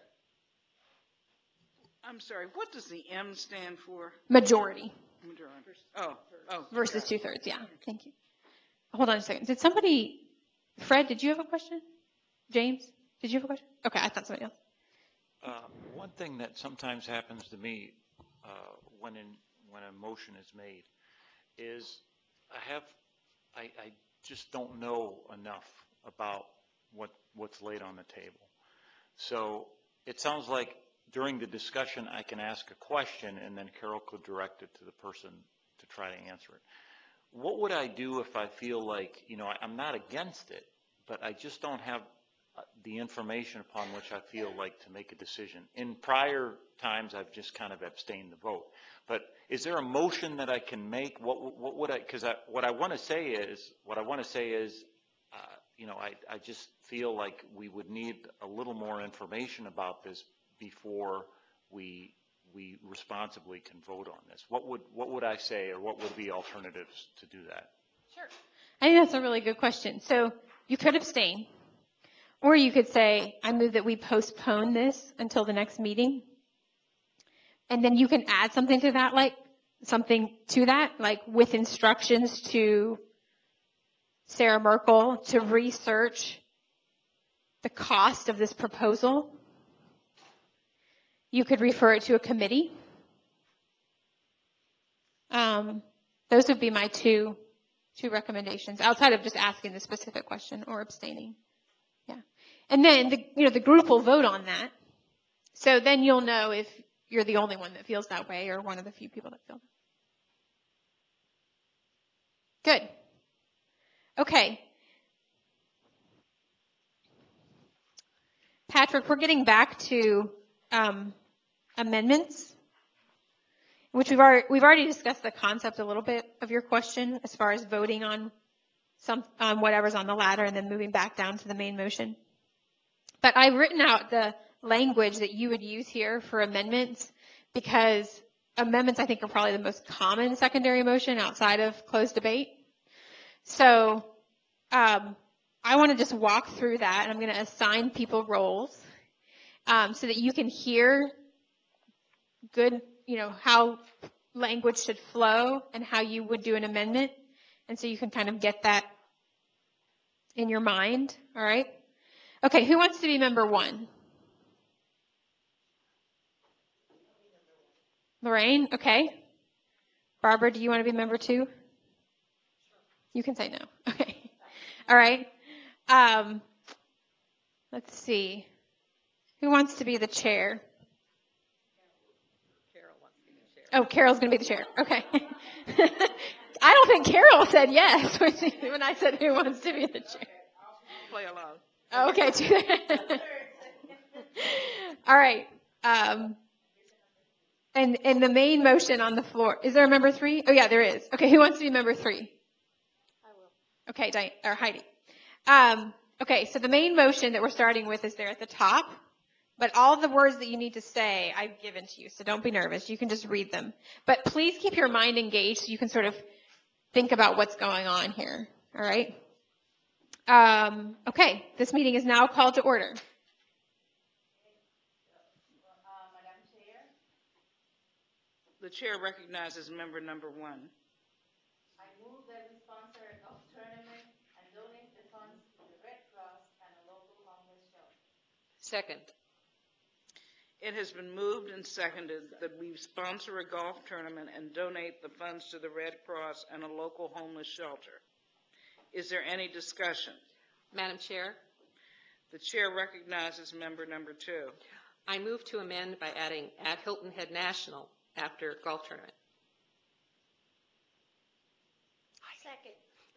I'm sorry, what does the M stand for? Majority. Majority. Oh, oh. Versus two-thirds, yeah. Thank you. Hold on a second. Did somebody, Fred, did you have a question? James, did you have a question? Okay, I thought somebody else. Uh, One thing that sometimes happens to me uh, when in, when a motion is made is I have, I, I just don't know enough about what, what's laid on the table. So it sounds like during the discussion I can ask a question and then Carol could direct it to the person to try to answer it. What would I do if I feel like, you know, I, I'm not against it, but I just don't have the information upon which I feel like to make a decision? In prior times, I've just kind of abstained the vote. But is there a motion that I can make? What, what would I, because I, what I want to say is, what I want to say is, uh, you know, I, I just feel like we would need a little more information about this before we we responsibly can vote on this. What would what would I say, or what would be alternatives to do that? Sure. I think that's a really good question. So you could abstain, or you could say, I move that we postpone this until the next meeting. And then you can add something to that, like something to that, like with instructions to Sarah Merkel to research the cost of this proposal. You could refer it to a committee. Um, those would be my two two recommendations, outside of just asking the specific question or abstaining. Yeah. And then the, you know, the group will vote on that. So then you'll know if you're the only one that feels that way or one of the few people that feel that. Good. Okay. Patrick, we're getting back to um, amendments, which we've already, we've already discussed the concept a little bit of your question as far as voting on some on whatever's on the ladder and then moving back down to the main motion. But I've written out the language that you would use here for amendments, because amendments I think are probably the most common secondary motion outside of closed debate. So um, I want to just walk through that, and I'm going to assign people roles um, so that you can hear good, you know, how language should flow and how you would do an amendment. And so you can kind of get that in your mind, all right? Okay, who wants to be member one? Lorraine, okay. Barbara, do you want to be member two? You can say no. Okay. All right. Um, let's see. Who wants to be the chair? Carol wants to be the chair. Oh, Carol's going to be the chair. Okay. I don't think Carol said yes when, she, when I said who wants to be the chair. Play along. Oh, okay. All right. Um, and, and the main motion on the floor, is there a member three? Oh, yeah, there is. Okay, who wants to be member three? I will. Okay, Diane, or Heidi. Um, okay, so the main motion that we're starting with is there at the top, but all the words that you need to say I've given to you, so don't be nervous. You can just read them. But please keep your mind engaged so you can sort of think about what's going on here, all right? Um, okay, this meeting is now called to order. The chair recognizes member number one. I move that we sponsor a golf tournament and donate the funds to the Red Cross and a local homeless shelter. Second. It has been moved and seconded that we sponsor a golf tournament and donate the funds to the Red Cross and a local homeless shelter. Is there any discussion? Madam Chair, The chair recognizes member number two. I move to amend by adding at Hilton Head National after golf tournament. Second.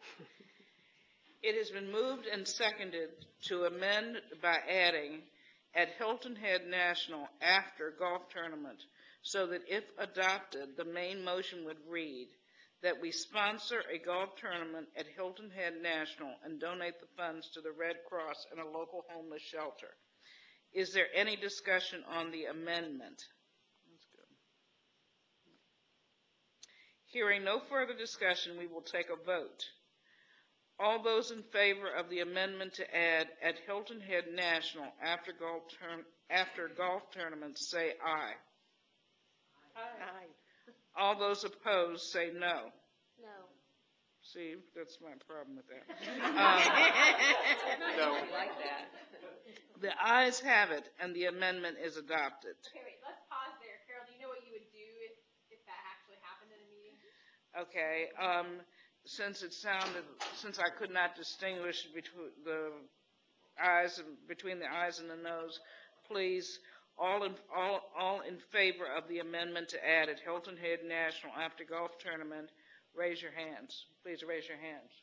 It has been moved and seconded to amend by adding at Hilton Head National after golf tournament, so that if adopted, the main motion would read that we sponsor a golf tournament at Hilton Head National and donate the funds to the Red Cross and a local homeless shelter. Is there any discussion on the amendment? That's good. Hearing no further discussion, we will take a vote. All those in favor of the amendment to add at Hilton Head National after golf, term, after golf tournaments say aye. Aye. All those opposed say no. No. See, that's my problem with that. Um, No. I like that. The ayes have it, and the amendment is adopted. Okay, wait, let's pause there. Carol, do you know what you would do if, if that actually happened in a meeting? Okay, um, since it sounded, since I could not distinguish between the ayes and between the ayes and the noes, please, all in all, all in favor of the amendment to add at Hilton Head National after golf tournament, raise your hands. Please raise your hands.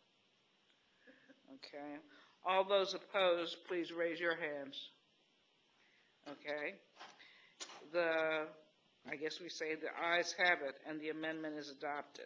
Okay. All those opposed, please raise your hands. Okay. The, I guess we say the ayes have it, and the amendment is adopted.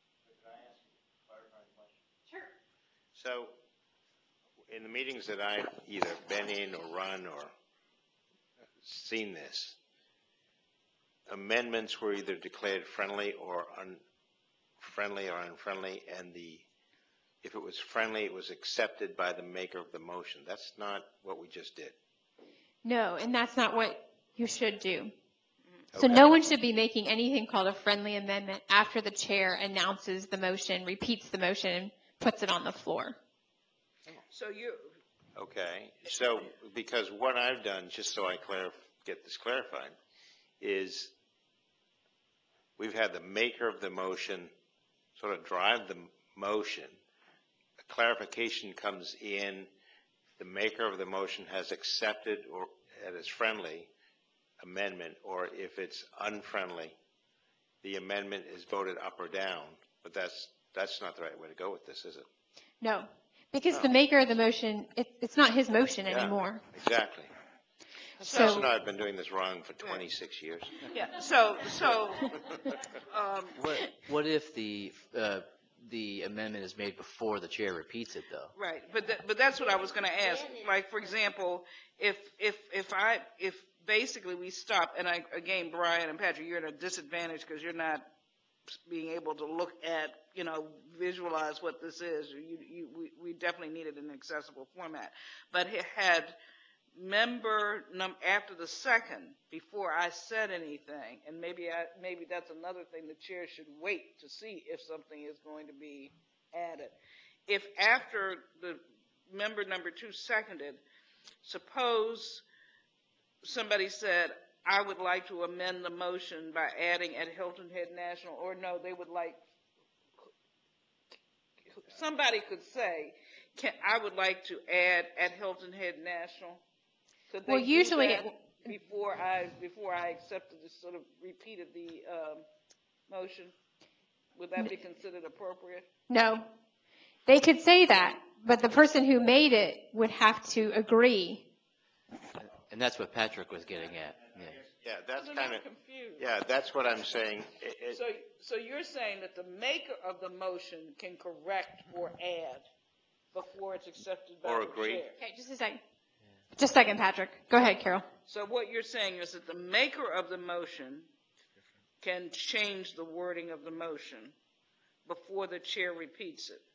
So, in the meetings that I've either been in or run or seen this, amendments were either declared friendly or unfriendly or unfriendly, and the, if it was friendly, it was accepted by the maker of the motion. That's not what we just did. No, and that's not what you should do. So Okay. no one should be making anything called a friendly amendment after the chair announces the motion, repeats the motion, and puts it on the floor. So you, Okay, so because what I've done, just so I clarif- get this clarified, is we've had the maker of the motion sort of drive the motion. A clarification comes in, the maker of the motion has accepted or it is friendly amendment, or if it's unfriendly, the amendment is voted up or down. But that's that's not the right way to go with this, is it? No, because No. the maker of the motion, it, it's not his motion Yeah, anymore. Exactly. So- So I've been doing this wrong for twenty-six years. yeah, so, so, um, What, what if the, uh, the amendment is made before the chair repeats it, though? right, but that, but that's what I was going to ask. Like, for example, if if if I if basically we stop, and I again, Brian and Patrick, you're at a disadvantage because you're not being able to look at, you know, visualize what this is. You, you, we, we definitely need it in an accessible format. But it had member num, after the second, before I said anything, and maybe I, maybe that's another thing the chair should wait to see if something is going to be added. If after the member number two seconded, suppose somebody said, I would like to amend the motion by adding at Hilton Head National, or no, they would like, somebody could say, can, I would like to add at Hilton Head National. Could they Well, do usually that it- before I, before I accepted this, sort of repeated the um, motion? Would that be considered appropriate? No. They could say that, but the person who made it would have to agree. And that's what Patrick was getting at. Yeah. Yeah, that's So kind I'm of, confused. yeah, that's what I'm saying. It- it- So, so you're saying that the maker of the motion can correct or add before it's accepted by Or the agree. chair? Okay, just a second. Just a second, Patrick. Go ahead, Carol. So what you're saying is that the maker of the motion can change the wording of the motion before the chair repeats it.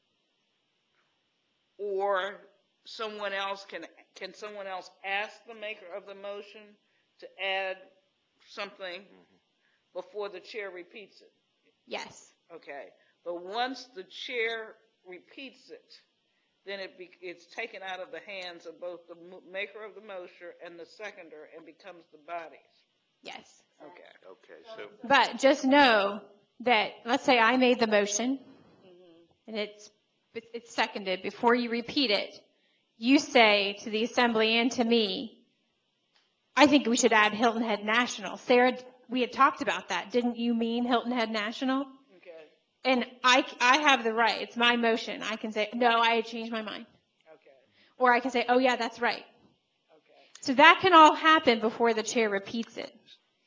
Or someone else can, can someone else ask the maker of the motion to add something before the chair repeats it? Yes. Okay. But once the chair repeats it, then it be, it's taken out of the hands of both the mo- maker of the motion and the seconder and becomes the body's. Yes. Okay. Okay, so, But just know that, let's say I made the motion, and it's, it's seconded. Before you repeat it, you say to the assembly and to me, I think we should add Hilton Head National. Sarah, we had talked about that. Didn't you mean Hilton Head National? Okay. And I, I have the right. It's my motion. I can say, no, I had changed my mind. Okay. Or I can say, oh, yeah, that's right. Okay. So that can all happen before the chair repeats it.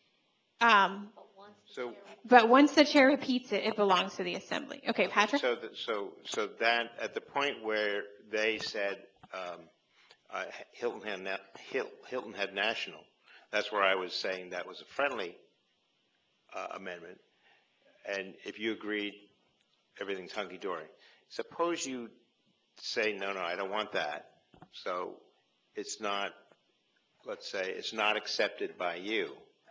Um, so, but once the chair repeats it, it belongs to the assembly. Okay, Patrick? so, that- so, so that, at the point where they said, um, uh, Hilton Head, Na- Hil- Hilton Head National, that's where I was saying that was a friendly, uh, amendment. And if you agreed, everything's hunky-dory. Suppose you say, no, no, I don't want that. So it's not, let's say, it's not accepted by you.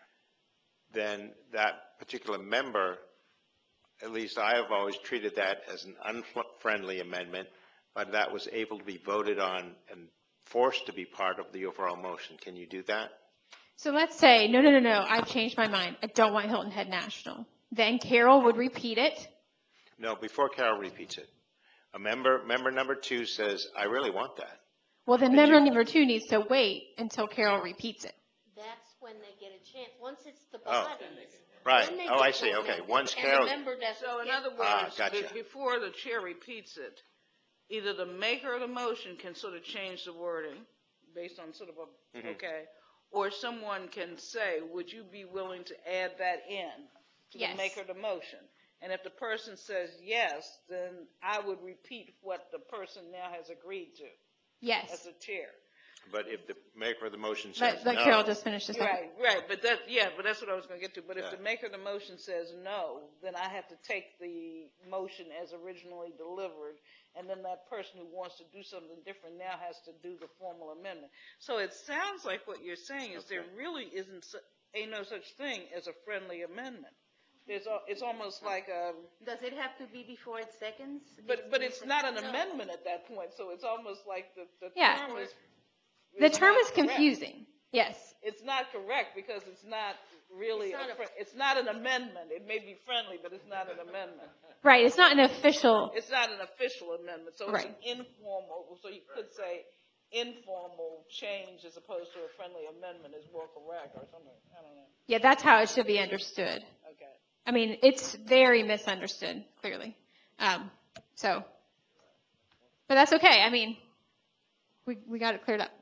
Then that particular member, at least I have always treated that as an unfriendly amendment, but that was able to be voted on and forced to be part of the overall motion. Can you do that? So let's say, no, no, no, no, I've changed my mind. I don't want Hilton Head National. Then Carol would repeat it. No, before Carol repeats it. A member, member number two says, I really want that. Well, then And member you- number two needs to wait until Carol repeats it. That's when they get a chance. Once it's the Oh, bodies. right. then they Oh, get I to see. Okay. amend it, Once and Carol- the member doesn't So in get- other Ah, words, gotcha. be- before the chair repeats it, either the maker of the motion can sort of change the wording based on sort of a, Mhm. okay, or someone can say, would you be willing to add that in to Yes. the maker of the motion? And if the person says yes, then I would repeat what the person now has agreed to as Yes. a chair. But if the maker of the motion Let, says let no. Carol just finish this up. Right, right, but that, yeah, but that's what I was gonna get to. But if Yeah. the maker of the motion says no, then I have to take the motion as originally delivered, and then that person who wants to do something different now has to do the formal amendment. So it sounds like what you're saying is there really isn't, su- ain't no such thing as a friendly amendment. There's, al- it's almost like a, Does it have to be before it seconds? but, but it's not an No. amendment at that point, so it's almost like the, the Yeah. term is. The term not is correct. confusing. Yes. It's not correct because it's not really, It's not a a- fri- it's not an amendment. It may be friendly, but it's not an amendment. Right. It's not an official. It's not an official amendment, so it's an Right. informal, so you could say informal change as opposed to a friendly amendment is more correct or something. I don't know. Yeah, that's how it should be understood. Okay. I mean, it's very misunderstood, clearly. Um, so, but that's okay. I mean, we, we got it cleared up.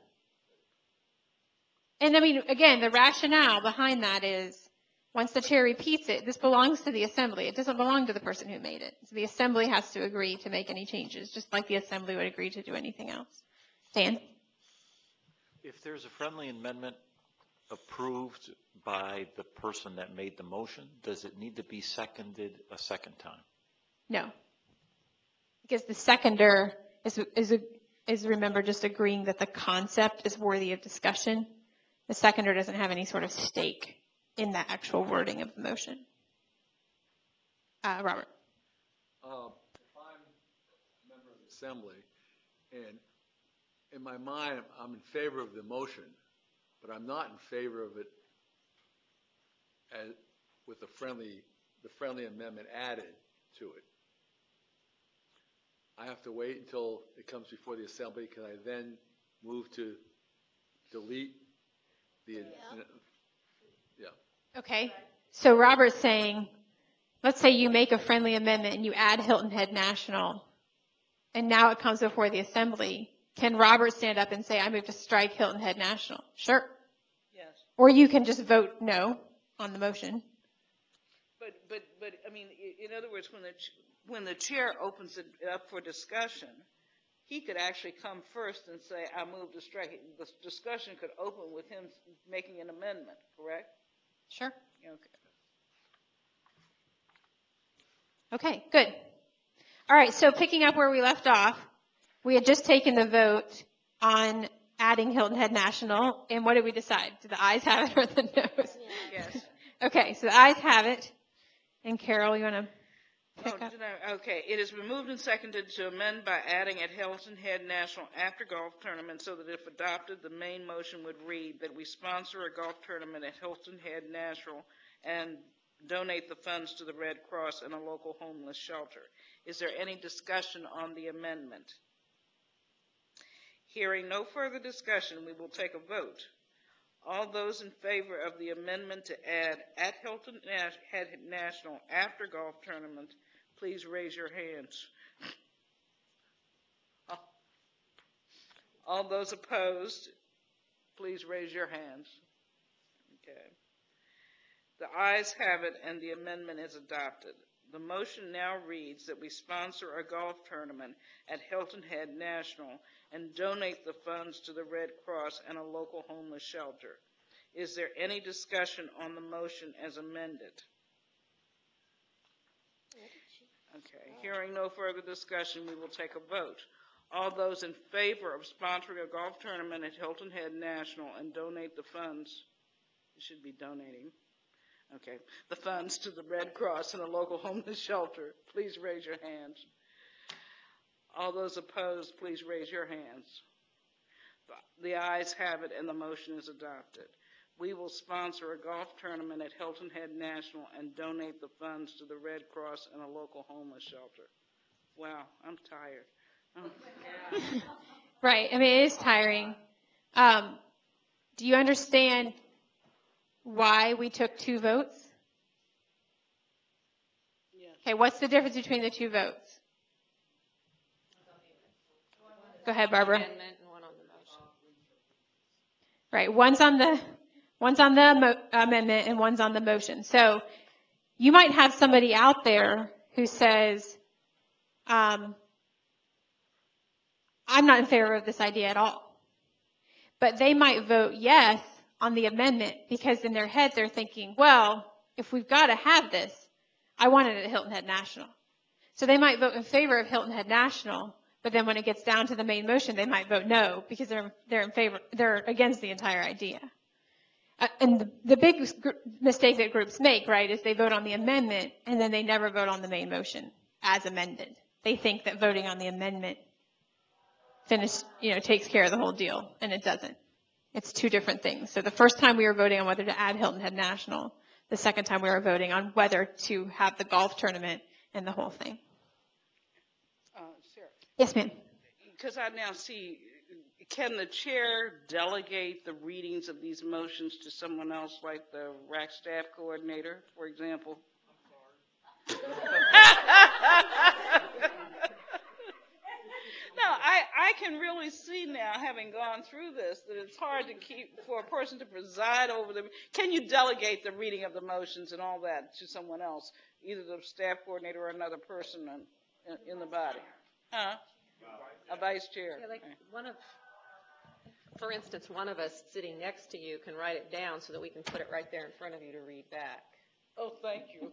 And I mean, again, the rationale behind that is once the chair repeats it, this belongs to the assembly. It doesn't belong to the person who made it. So the assembly has to agree to make any changes, just like the assembly would agree to do anything else. Dan? If there's a friendly amendment approved by the person that made the motion, does it need to be seconded a second time? No. Because the seconder is, is a, is, remember, just agreeing that the concept is worthy of discussion. The seconder doesn't have any sort of stake in the actual wording of the motion. Uh, Robert. Um, if I'm a member of the assembly, and in my mind, I'm in favor of the motion, but I'm not in favor of it as, with the friendly, the friendly amendment added to it. I have to wait until it comes before the assembly. Can I then move to delete the, yeah. yeah. Okay. So Robert's saying, let's say you make a friendly amendment and you add Hilton Head National, and now it comes before the assembly. Can Robert stand up and say, I move to strike Hilton Head National? Sure. Yes. Or you can just vote no on the motion. But, but, but, I mean, i- in other words, when the, ch- when the chair opens it up for discussion, he could actually come first and say, I move to strike it. The discussion could open with him making an amendment, correct? Sure. Okay. Okay, good. All right, so picking up where we left off, we had just taken the vote on adding Hilton Head National, and what did we decide? Do the ayes have it or the noes? Yes. Okay, so the ayes have it. And Carol, you want to pick Oh, up? did I- okay, it has been moved and seconded to amend by adding at Hilton Head National after golf tournament so that if adopted, the main motion would read that we sponsor a golf tournament at Hilton Head National and donate the funds to the Red Cross and a local homeless shelter. Is there any discussion on the amendment? Hearing no further discussion, we will take a vote. All those in favor of the amendment to add at Hilton Head National after golf tournament, please raise your hands. All those opposed, please raise your hands. Okay. The ayes have it and the amendment is adopted. The motion now reads that we sponsor a golf tournament at Hilton Head National and donate the funds to the Red Cross and a local homeless shelter. Is there any discussion on the motion as amended? Okay, hearing no further discussion, we will take a vote. All those in favor of sponsoring a golf tournament at Hilton Head National and donate the funds, you should be donating, okay, the funds to the Red Cross and a local homeless shelter, please raise your hands. All those opposed, please raise your hands. The ayes have it and the motion is adopted. We will sponsor a golf tournament at Hilton Head National and donate the funds to the Red Cross and a local homeless shelter. Wow, I'm tired. Oh. Right, I mean, it is tiring. Um, do you understand why we took two votes? Yes. Okay, what's the difference between the two votes? Go ahead, Barbara. Amendment and one on the motion. Right, one's on the one's on the mo- amendment and one's on the motion. So you might have somebody out there who says, um, I'm not in favor of this idea at all. But they might vote yes on the amendment because in their head they're thinking, well, if we've got to have this, I want it at Hilton Head National. So they might vote in favor of Hilton Head National, but then when it gets down to the main motion, they might vote no because they're they're in favor, they're against the entire idea. Uh, and the, the big gr- mistake that groups make, right, is they vote on the amendment and then they never vote on the main motion as amended. They think that voting on the amendment finish, you know, takes care of the whole deal, and it doesn't. It's two different things. So the first time we were voting on whether to add Hilton Head National, the second time we were voting on whether to have the golf tournament and the whole thing. Uh, Sarah. Yes, ma'am. Because I now see, can the chair delegate the readings of these motions to someone else, like the R A C staff coordinator, for example? I'm sorry. No, I, I can really see now, having gone through this, that it's hard to keep, for a person to preside over them. Can you delegate the reading of the motions and all that to someone else, either the staff coordinator or another person in, in, in the body? Huh? A vice chair. Yeah, like one of, for instance, one of us sitting next to you can write it down so that we can put it right there in front of you to read back. Oh, thank you.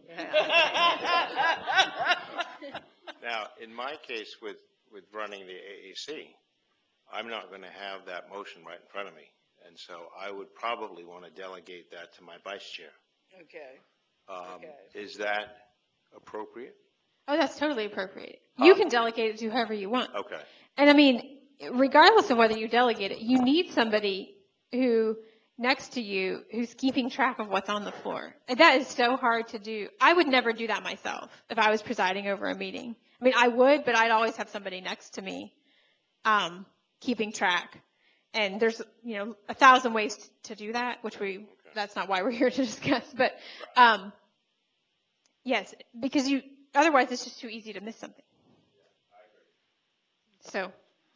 Now, in my case with, with running the A A C, I'm not going to have that motion right in front of me. And so I would probably want to delegate that to my vice chair. Okay. Um, Okay. Is that appropriate? Oh, that's totally appropriate. You Um, can delegate it to whoever you want. Okay. And I mean, regardless of whether you delegate it, you need somebody who next to you who's keeping track of what's on the floor. And that is so hard to do. I would never do that myself if I was presiding over a meeting. I mean, I would, but I'd always have somebody next to me um, keeping track. And there's, you know, a thousand ways to do that, which we, that's not why we're here to discuss. But um, yes, because you, otherwise it's just too easy to miss something. So,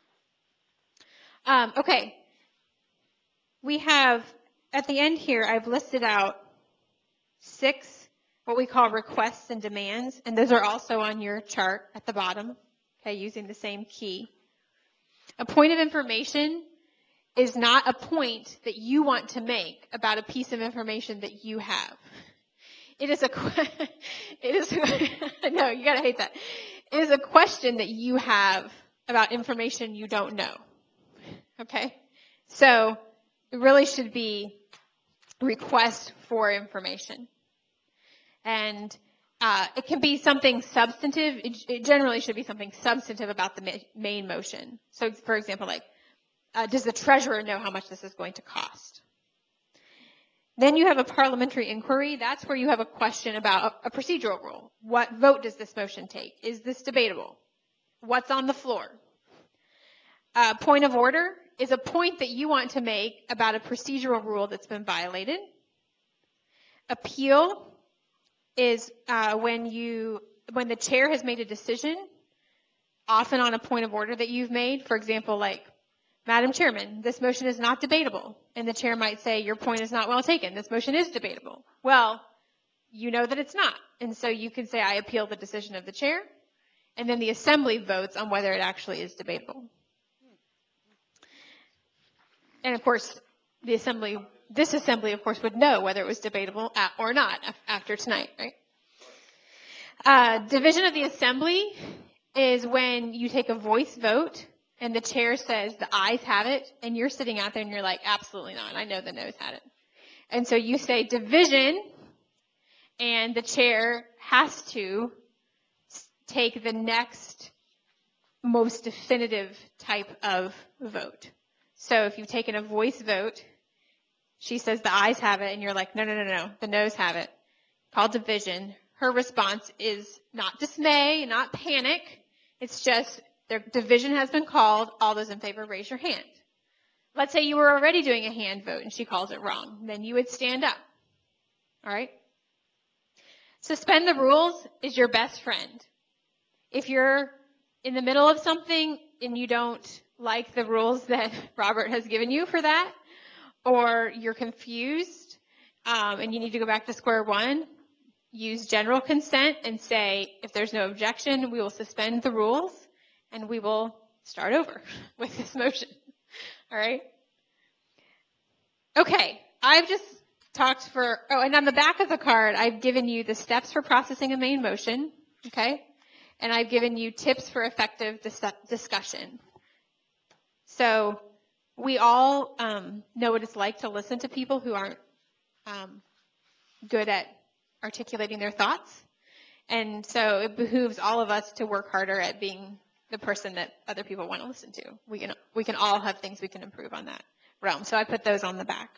um, okay. We have, at the end here, I've listed out six what we call requests and demands, and those are also on your chart at the bottom, okay, using the same key. A point of information is not a point that you want to make about a piece of information that you have. It is a, it is, a, no, you gotta hate that. It is a question that you have about information you don't know, okay? So, it really should be request for information. And uh, it can be something substantive. It, it generally should be something substantive about the ma- main motion. So, for example, like, uh, does the treasurer know how much this is going to cost? Then you have a parliamentary inquiry. That's where you have a question about a, a procedural rule. What vote does this motion take? Is this debatable? What's on the floor? Uh, point of order is a point that you want to make about a procedural rule that's been violated. Appeal is uh, when you when the chair has made a decision, often on a point of order that you've made. For example, like, Madam Chairman, this motion is not debatable. And the chair might say, your point is not well taken. This motion is debatable. Well, you know that it's not. And so you can say, I appeal the decision of the chair. And then the assembly votes on whether it actually is debatable. And of course, the assembly, this assembly, of course, would know whether it was debatable at, or not after tonight, right? Uh, division of the assembly is when you take a voice vote and the chair says the ayes have it, and you're sitting out there and you're like, absolutely not. I know the noes had it. And so you say division, and the chair has to take the next most definitive type of vote. So if you've taken a voice vote, she says the ayes have it, and you're like, no, no, no, no, the noes have it. Called division. Her response is not dismay, not panic. It's just their division has been called. All those in favor, raise your hand. Let's say you were already doing a hand vote and she calls it wrong. Then you would stand up. All right? Suspend the rules is your best friend. If you're in the middle of something and you don't like the rules that Robert has given you for that, or you're confused um, and you need to go back to square one, use general consent and say, if there's no objection, we will suspend the rules and we will start over with this motion. All right? Okay, I've just talked for, oh, and on the back of the card, I've given you the steps for processing a main motion, okay? And I've given you tips for effective dis- discussion. So we all um, know what it's like to listen to people who aren't um, good at articulating their thoughts. And so it behooves all of us to work harder at being the person that other people want to listen to. We can we can all have things we can improve on that realm. So I put those on the back.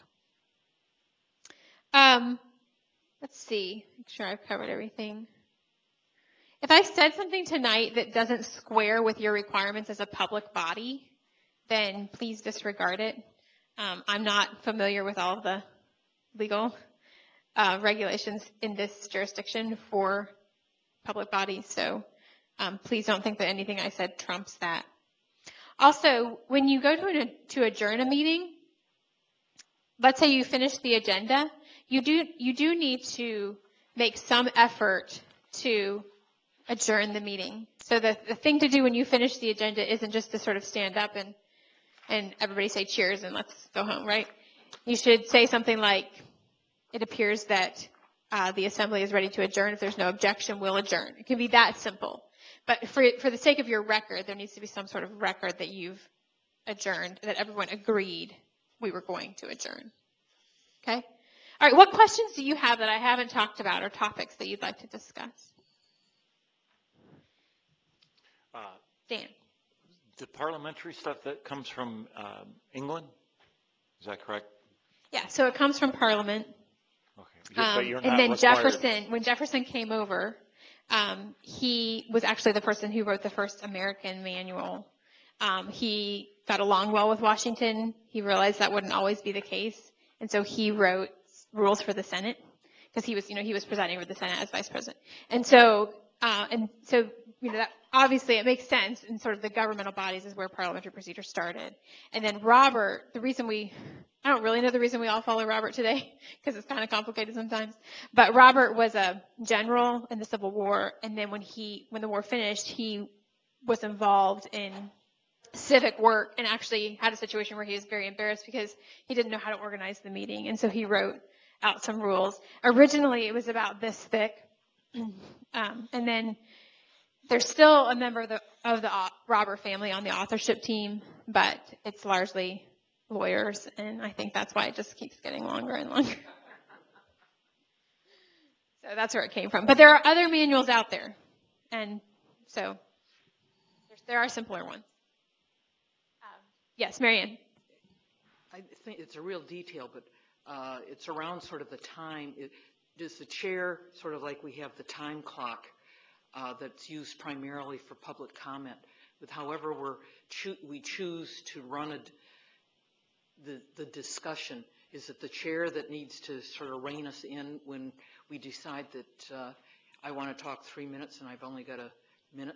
Um, let's see, make sure I've covered everything. If I said something tonight that doesn't square with your requirements as a public body, then please disregard it. Um, I'm not familiar with all of the legal uh, regulations in this jurisdiction for public bodies, so um, please don't think that anything I said trumps that. Also, when you go to, an, to adjourn a meeting, let's say you finish the agenda, you do you do need to make some effort to adjourn the meeting. So the, the thing to do when you finish the agenda isn't just to sort of stand up and, and everybody say cheers and let's go home, right? You should say something like, it appears that uh, the assembly is ready to adjourn. If there's no objection, we'll adjourn. It can be that simple. But for, for the sake of your record, there needs to be some sort of record that you've adjourned, that everyone agreed we were going to adjourn. Okay? All right, what questions do you have that I haven't talked about or topics that you'd like to discuss? Uh, Dan? The parliamentary stuff that comes from um, England, is that correct? Yeah, so it comes from Parliament. Okay. But Um, you're and not then required- Jefferson, when Jefferson came over, um, he was actually the person who wrote the first American manual. Um, he got along well with Washington. He realized that wouldn't always be the case. And so he wrote rules for the Senate because he was, you know, he was presiding over the Senate as vice president. And so, uh, and so, you know, that obviously it makes sense in sort of the governmental bodies is where parliamentary procedure started. And then Robert, the reason we, I don't really know the reason we all follow Robert today because it's kind of complicated sometimes. But Robert was a general in the Civil War. And then when he, when the war finished, he was involved in civic work and actually had a situation where he was very embarrassed because he didn't know how to organize the meeting. And so he wrote out some rules. Originally, it was about this thick. Um, and then there's still a member of the, of the Robert family on the authorship team, but it's largely lawyers. And I think that's why it just keeps getting longer and longer. So that's where it came from. But there are other manuals out there. And so there's, there are simpler ones. Yes, Marianne. I think it's a real detail, but uh, it's around sort of the time. It, does the chair, sort of like we have the time clock uh, that's used primarily for public comment, with however we're choo- we choose to run a, the, the discussion, is it the chair that needs to sort of rein us in when we decide that uh, I want to talk three minutes and I've only got a minute?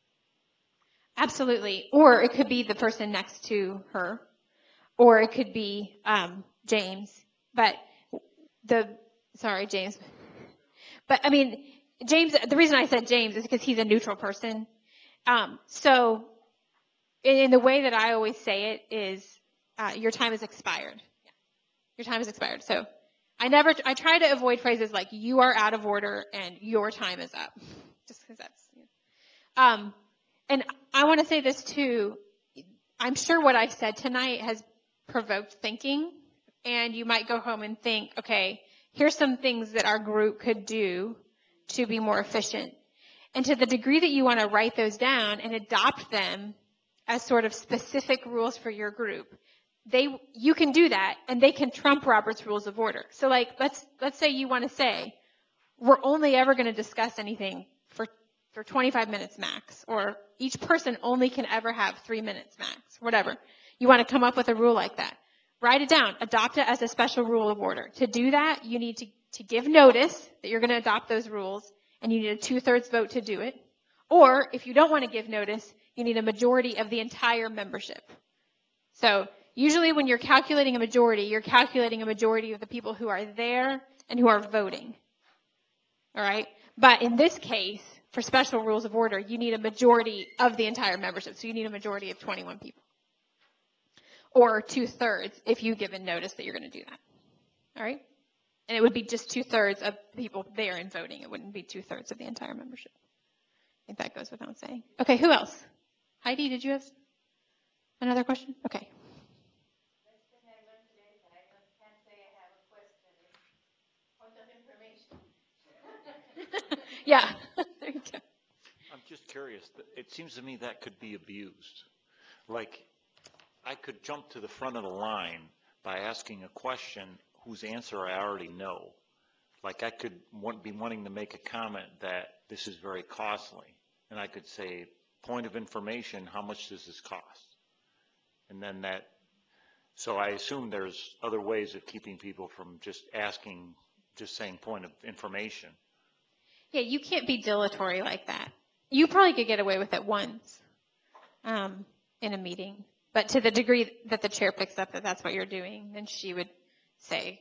Absolutely. Or it could be the person next to her, or it could be um, James. But the, sorry, James. But I mean, James, the reason I said James is because he's a neutral person. Um, so in, in the way that I always say it is, uh, your time is expired. Your time is expired. So I never, I try to avoid phrases like you are out of order and your time is up. Just because that's, you know. Um, And I want to say this too. I'm sure what I said tonight has provoked thinking, and you might go home and think, okay, here's some things that our group could do to be more efficient. And to the degree that you want to write those down and adopt them as sort of specific rules for your group, they, you can do that, and they can trump Robert's Rules of Order. So like, let's, let's say you want to say, we're only ever going to discuss anything for for twenty-five minutes max, or each person only can ever have three minutes max, whatever. You want to come up with a rule like that. Write it down. Adopt it as a special rule of order. To do that, you need to, to give notice that you're going to adopt those rules, and you need a two-thirds vote to do it. Or, if you don't want to give notice, you need a majority of the entire membership. So, usually when you're calculating a majority, you're calculating a majority of the people who are there and who are voting. All right? But in this case, for special rules of order, you need a majority of the entire membership. So you need a majority of twenty-one people. Or two-thirds if you've given notice that you're going to do that. All right? And it would be just two-thirds of people there and voting. It wouldn't be two-thirds of the entire membership. I think that goes without saying. Okay, who else? Heidi, did you have another question? Okay. Yeah. There you go. I'm just curious. It seems to me that could be abused. Like, I could jump to the front of the line by asking a question whose answer I already know. Like, I could want, be wanting to make a comment that this is very costly. And I could say, point of information, how much does this cost? And then that, so I assume there's other ways of keeping people from just asking, just saying point of information. Yeah, you can't be dilatory like that. You probably could get away with it once um, in a meeting. But to the degree that the chair picks up that that's what you're doing, then she would say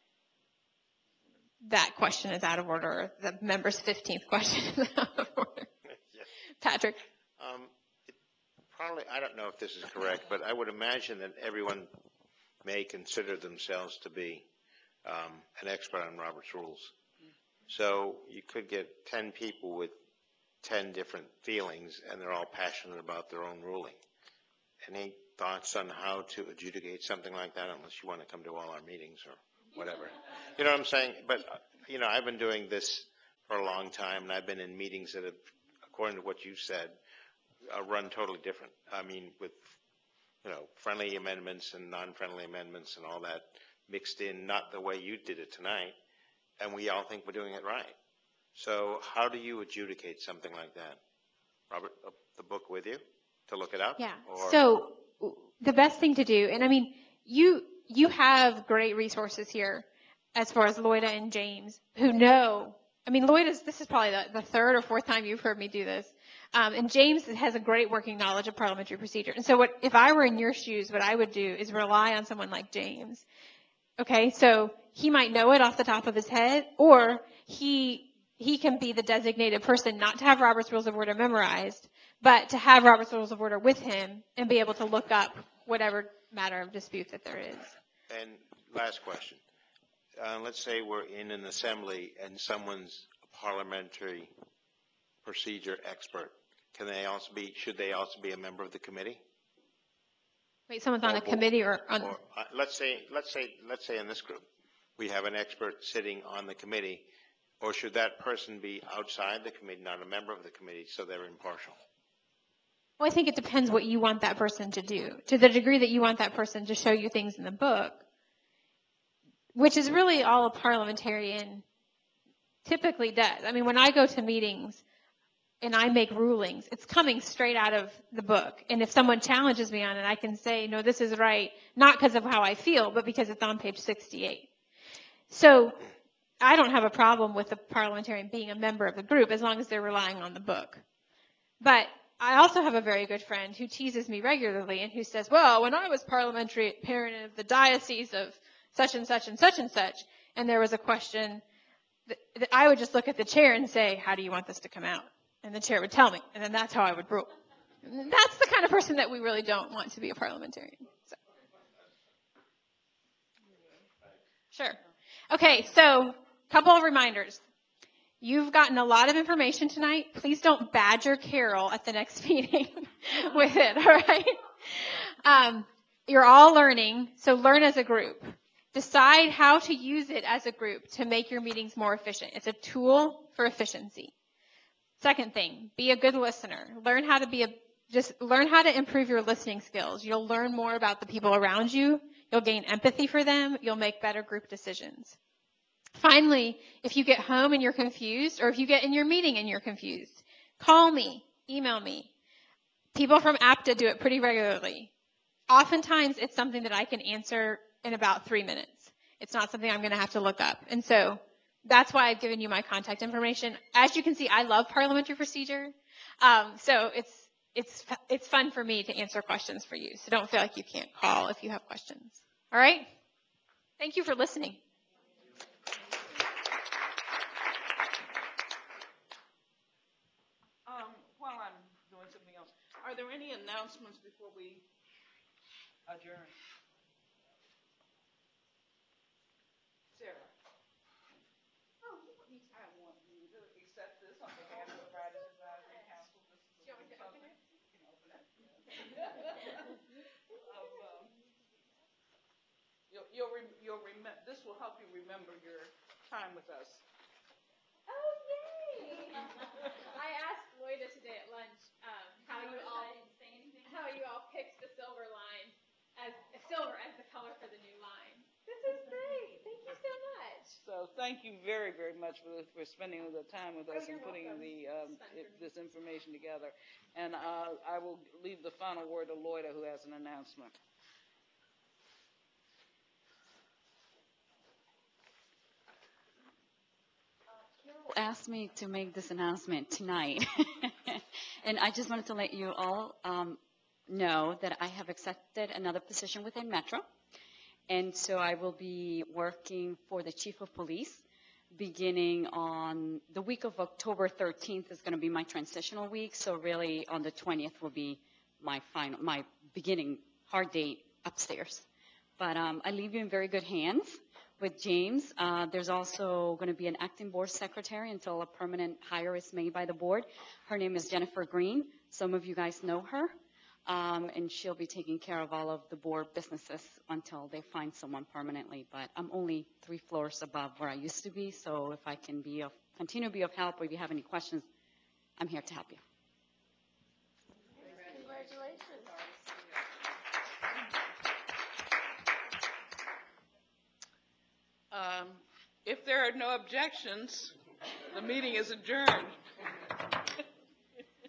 that question is out of order, or the member's fifteenth question is out of order. Yes. Patrick? Um, it probably, I don't know if this is correct, but I would imagine that everyone may consider themselves to be um, an expert on Robert's Rules. So you could get ten people with ten different feelings, and they're all passionate about their own ruling. Any thoughts on how to adjudicate something like that, unless you want to come to all our meetings or whatever. You know what I'm saying? But, uh, you know, I've been doing this for a long time, and I've been in meetings that have, according to what you said, uh, run totally different. I mean, with, you know, friendly amendments and non-friendly amendments and all that mixed in, not the way you did it tonight, and we all think we're doing it right. So how do you adjudicate something like that? Robert, uh, the book with you to look it up? Yeah. Or? So the best thing to do, and I mean, you you have great resources here as far as Loida and James, who know. I mean, Loida's, this is probably the, the third or fourth time you've heard me do this. Um, and James has a great working knowledge of parliamentary procedure. And so what, if I were in your shoes, what I would do is rely on someone like James. Okay, so he might know it off the top of his head, or he he can be the designated person not to have Robert's Rules of Order memorized, but to have Robert's Rules of Order with him and be able to look up whatever matter of dispute that there is. And last question. Uh, let's say we're in an assembly and someone's a parliamentary procedure expert. Can they also be, should they also be a member of the committee? Wait, someone's on Or a both? committee or on, Or, uh, let's say, let's say, let's say in this group, we have an expert sitting on the committee, or should that person be outside the committee, not a member of the committee, so they're impartial? well, I think it depends what you want that person to do. To the degree that you want that person to show you things in the book, which is really all a parliamentarian typically does. I mean, when I go to meetings and I make rulings, it's coming straight out of the book. And if someone challenges me on it, I can say, no, this is right, not because of how I feel, but because it's on page sixty-eight. So I don't have a problem with the parliamentarian being a member of the group as long as they're relying on the book. But I also have a very good friend who teases me regularly and who says, well, when I was parliamentarian of the diocese of such and such and such and such, and there was a question, that, that I would just look at the chair and say, how do you want this to come out? And the chair would tell me, and then that's how I would rule. And that's the kind of person that we really don't want to be a parliamentarian. So. Sure. Okay, so a couple of reminders. You've gotten a lot of information tonight. Please don't badger Carol at the next meeting with it, all right? Um, you're all learning, so learn as a group. Decide how to use it as a group to make your meetings more efficient. It's a tool for efficiency. Second thing, be a good listener. Learn how to be a, just learn how to improve your listening skills. You'll learn more about the people around you. You'll gain empathy for them. You'll make better group decisions. Finally, if you get home and you're confused, or if you get in your meeting and you're confused, call me, email me. People from APTA do it pretty regularly. Oftentimes, it's something that I can answer in about three minutes. It's not something I'm going to have to look up. And so that's why I've given you my contact information. As you can see, I love parliamentary procedure. Um, so it's, it's, it's fun for me to answer questions for you. So don't feel like you can't call if you have questions. All right? Thank you for listening. Um, while I'm doing something else, are there any announcements before we adjourn? Sarah? Oh, I want you to accept this on behalf of the Riders Advisory Council. This is a you want me to open it? You can open it. of, um, you'll, you'll, re- you'll remember, this will help you remember your time with us. Oh, yay! I asked Loida today at lunch um, how you all how you all picked the silver line as silver as the color for the new line. This is great. Thank you so much. So thank you very, very much for, for spending the time with us Oh, and putting welcome. the um, it, this information together. And uh, I will leave the final word to Loida, who has an announcement. Asked me to make this announcement tonight. And I just wanted to let you all um, know that I have accepted another position within Metro. And so I will be working for the Chief of Police beginning on the week of October thirteenth is going to be my transitional week. So really on the twentieth will be my final, my beginning hard date upstairs. But um, I leave you in very good hands with James. Uh, there's also going to be an acting board secretary until a permanent hire is made by the board. Her name is Jennifer Green. Some of you guys know her. um, and she'll be taking care of all of the board businesses until they find someone permanently. But I'm only three floors above where I used to be, so if I can be of, continue to be of help, or if you have any questions, I'm here to help you. Congratulations. Um, If there are no objections, the meeting is adjourned.